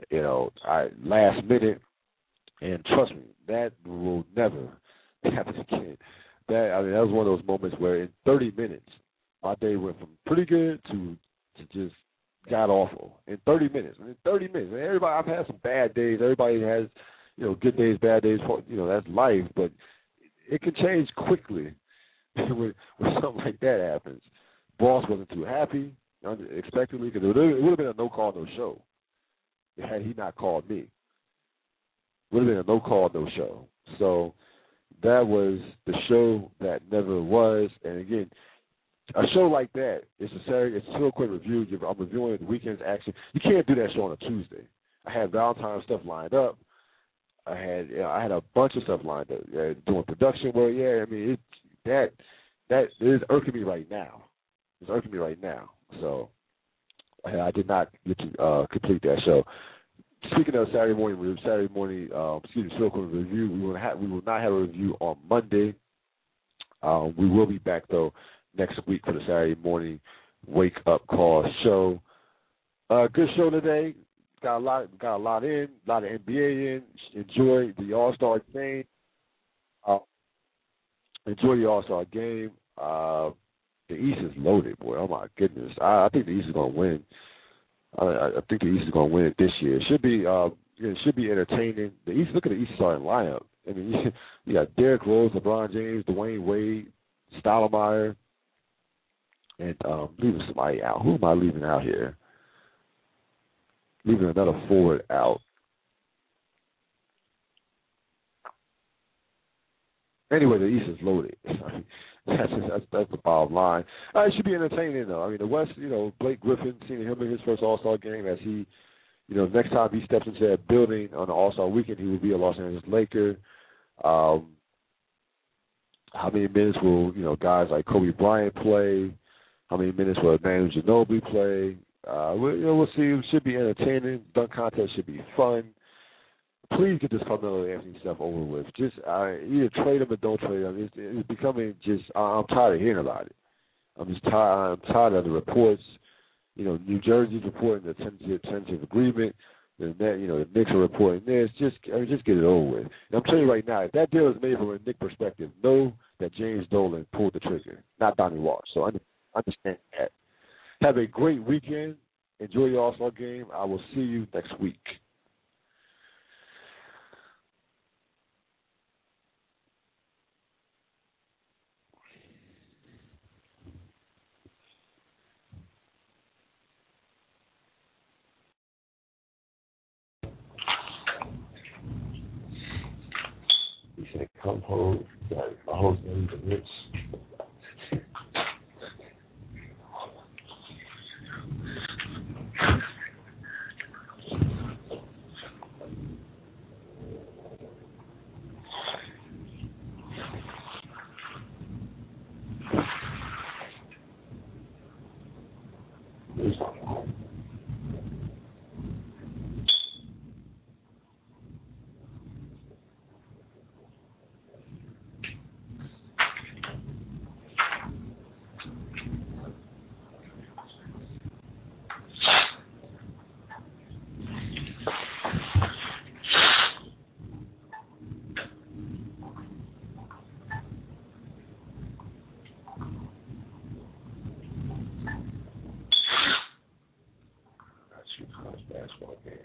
Last minute, and trust me, that will never happen again. That was one of those moments where in 30 minutes, my day went from pretty good to just god awful. In 30 minutes. And everybody, I've had some bad days. Everybody has, good days, bad days. That's life. But it can change quickly when something like that happens. Boss wasn't too happy, unexpectedly, because it would have been a no call, no show had he not called me. Would have been a no call, no show. So that was the show that never was. And again, a show like that, it's a Serial Quinn Review. I'm reviewing the weekend's action. You can't do that show on a Tuesday. I had Valentine's stuff lined up. I had a bunch of stuff lined up. Doing production work. That is irking me right now. It's irking me right now. So I did not get to complete that show. Speaking of Serial Quinn Review, we will not have a review on Monday. We will be back though next week for the Saturday morning wake up call show. Good show today. Got a lot in, a lot of NBA in. Enjoy the All-Star game. The East is loaded, boy. Oh my goodness. I think the East is gonna win. I think the East is gonna win it this year. It should be entertaining. The East, look at the East starting lineup. I mean, you got Derrick Rose, LeBron James, Dwayne Wade, Stoudemire, and leaving somebody out. Who am I leaving out here? Leaving another forward out. Anyway, the East is loaded. That's the bottom line. It should be entertaining, though. I mean, the West, Blake Griffin, seeing him in his first All-Star game, as he, next time he steps into that building on the All-Star weekend, he will be a Los Angeles Laker. How many minutes will, guys like Kobe Bryant play? How many minutes will Manu Ginobili play? We'll see. It should be entertaining. Dunk contest should be fun. Please get this Carmelo Anthony stuff over with. Just either trade him or don't trade him. It's becoming just. I'm tired of hearing about it. I'm tired of the reports. New Jersey's reporting the tentative agreement. The Knicks are reporting this. Just get it over with. And I'm telling you right now, if that deal is made from a Knicks perspective, know that James Dolan pulled the trigger, not Donnie Walsh. So understand that. Have a great weekend. Enjoy your All-Star game. I will see you next week. come home, like my host name is Rich. Basketball game.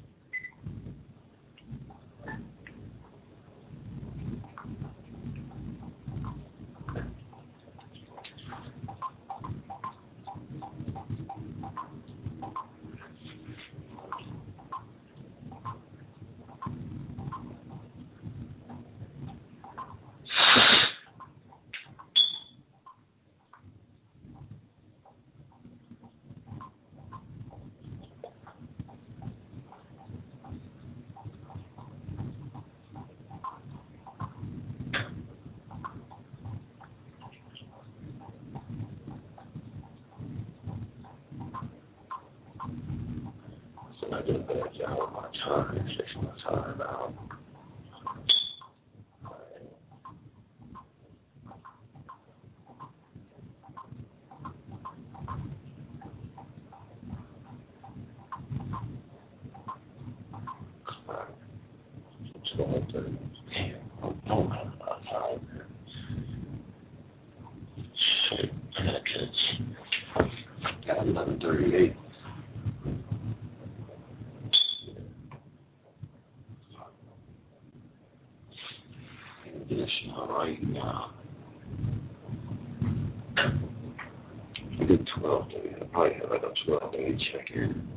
I did a bad job with my time, fixing my time out. Damn, I'm out of time, man. Shit, I gotta catch. Got 11:38. Right now. I did 12 days. I probably have like a 12-day check-in.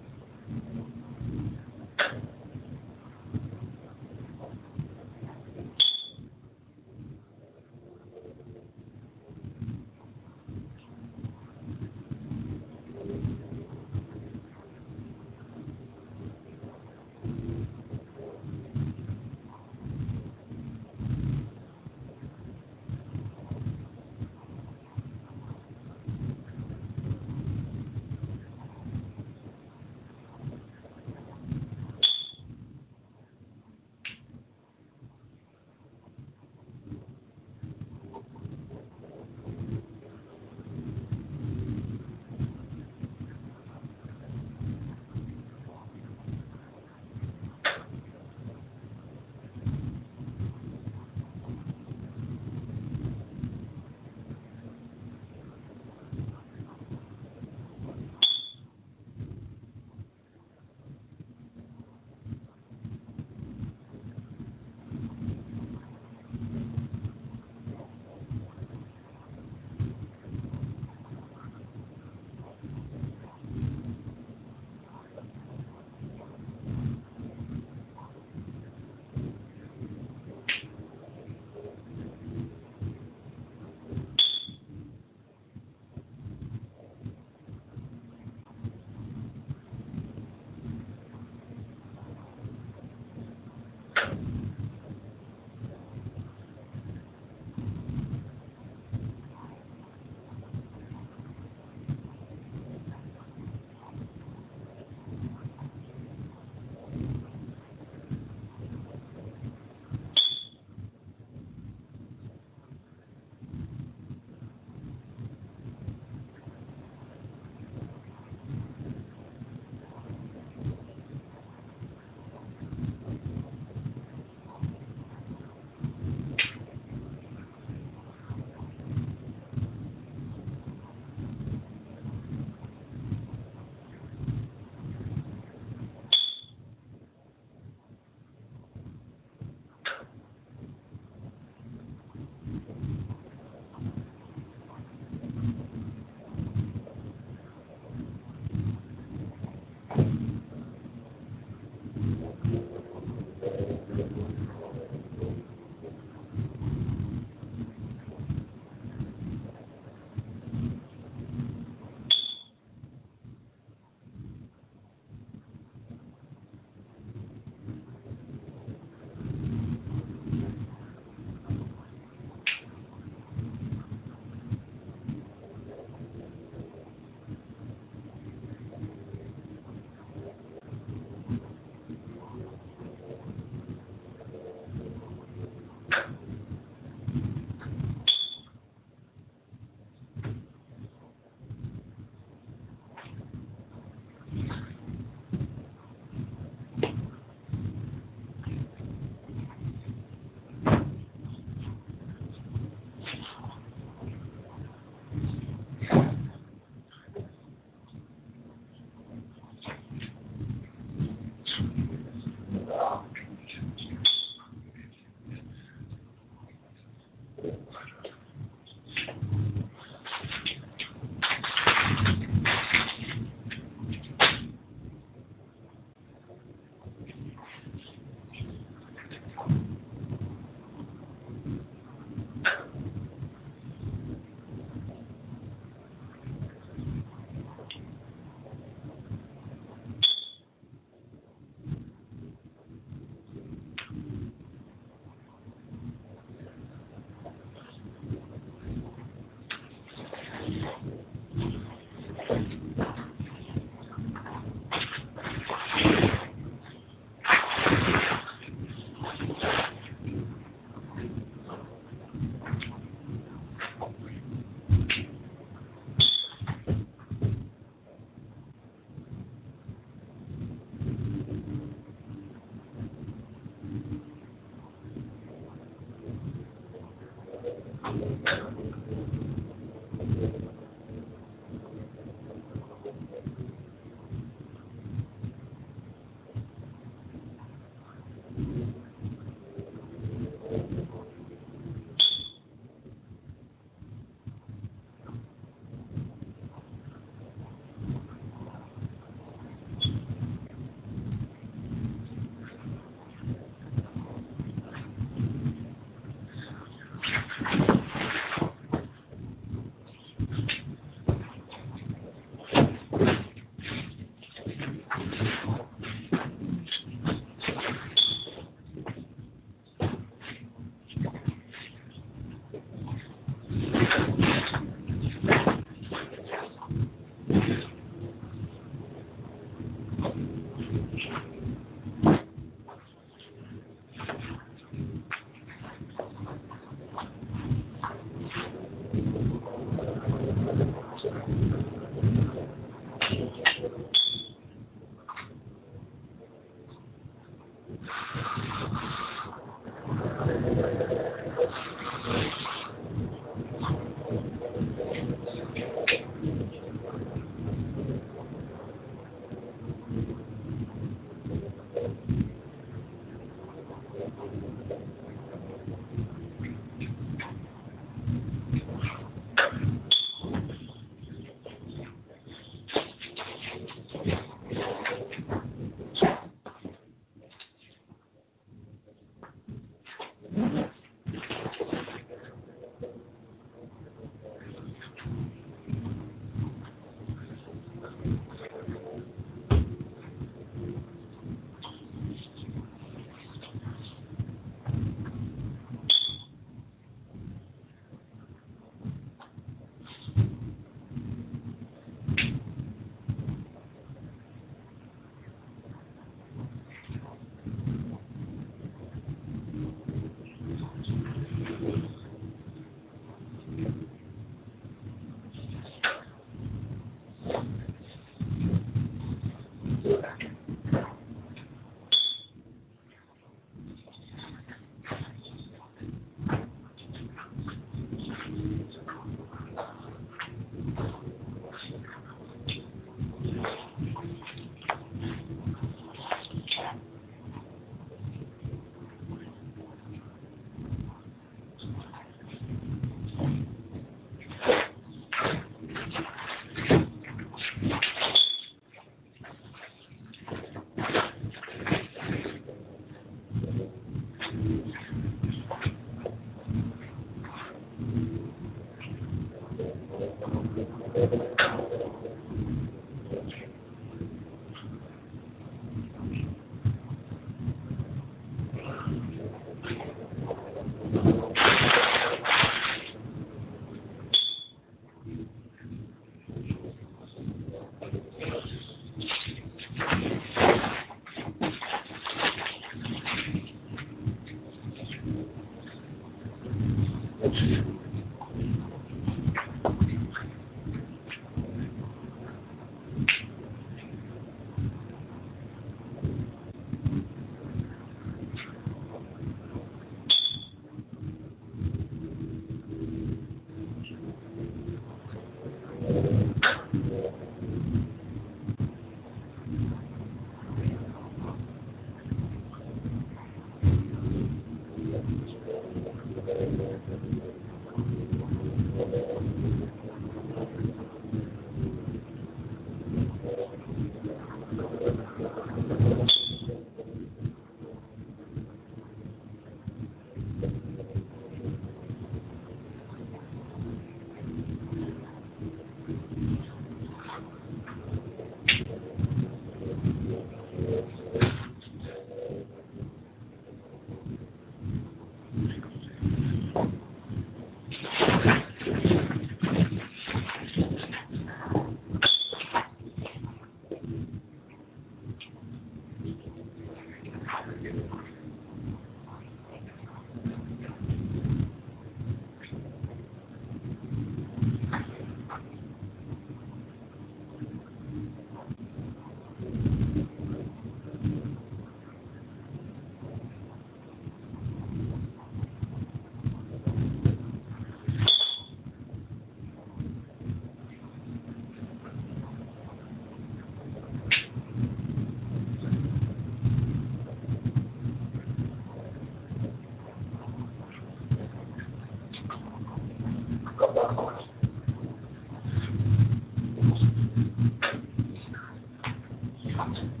content.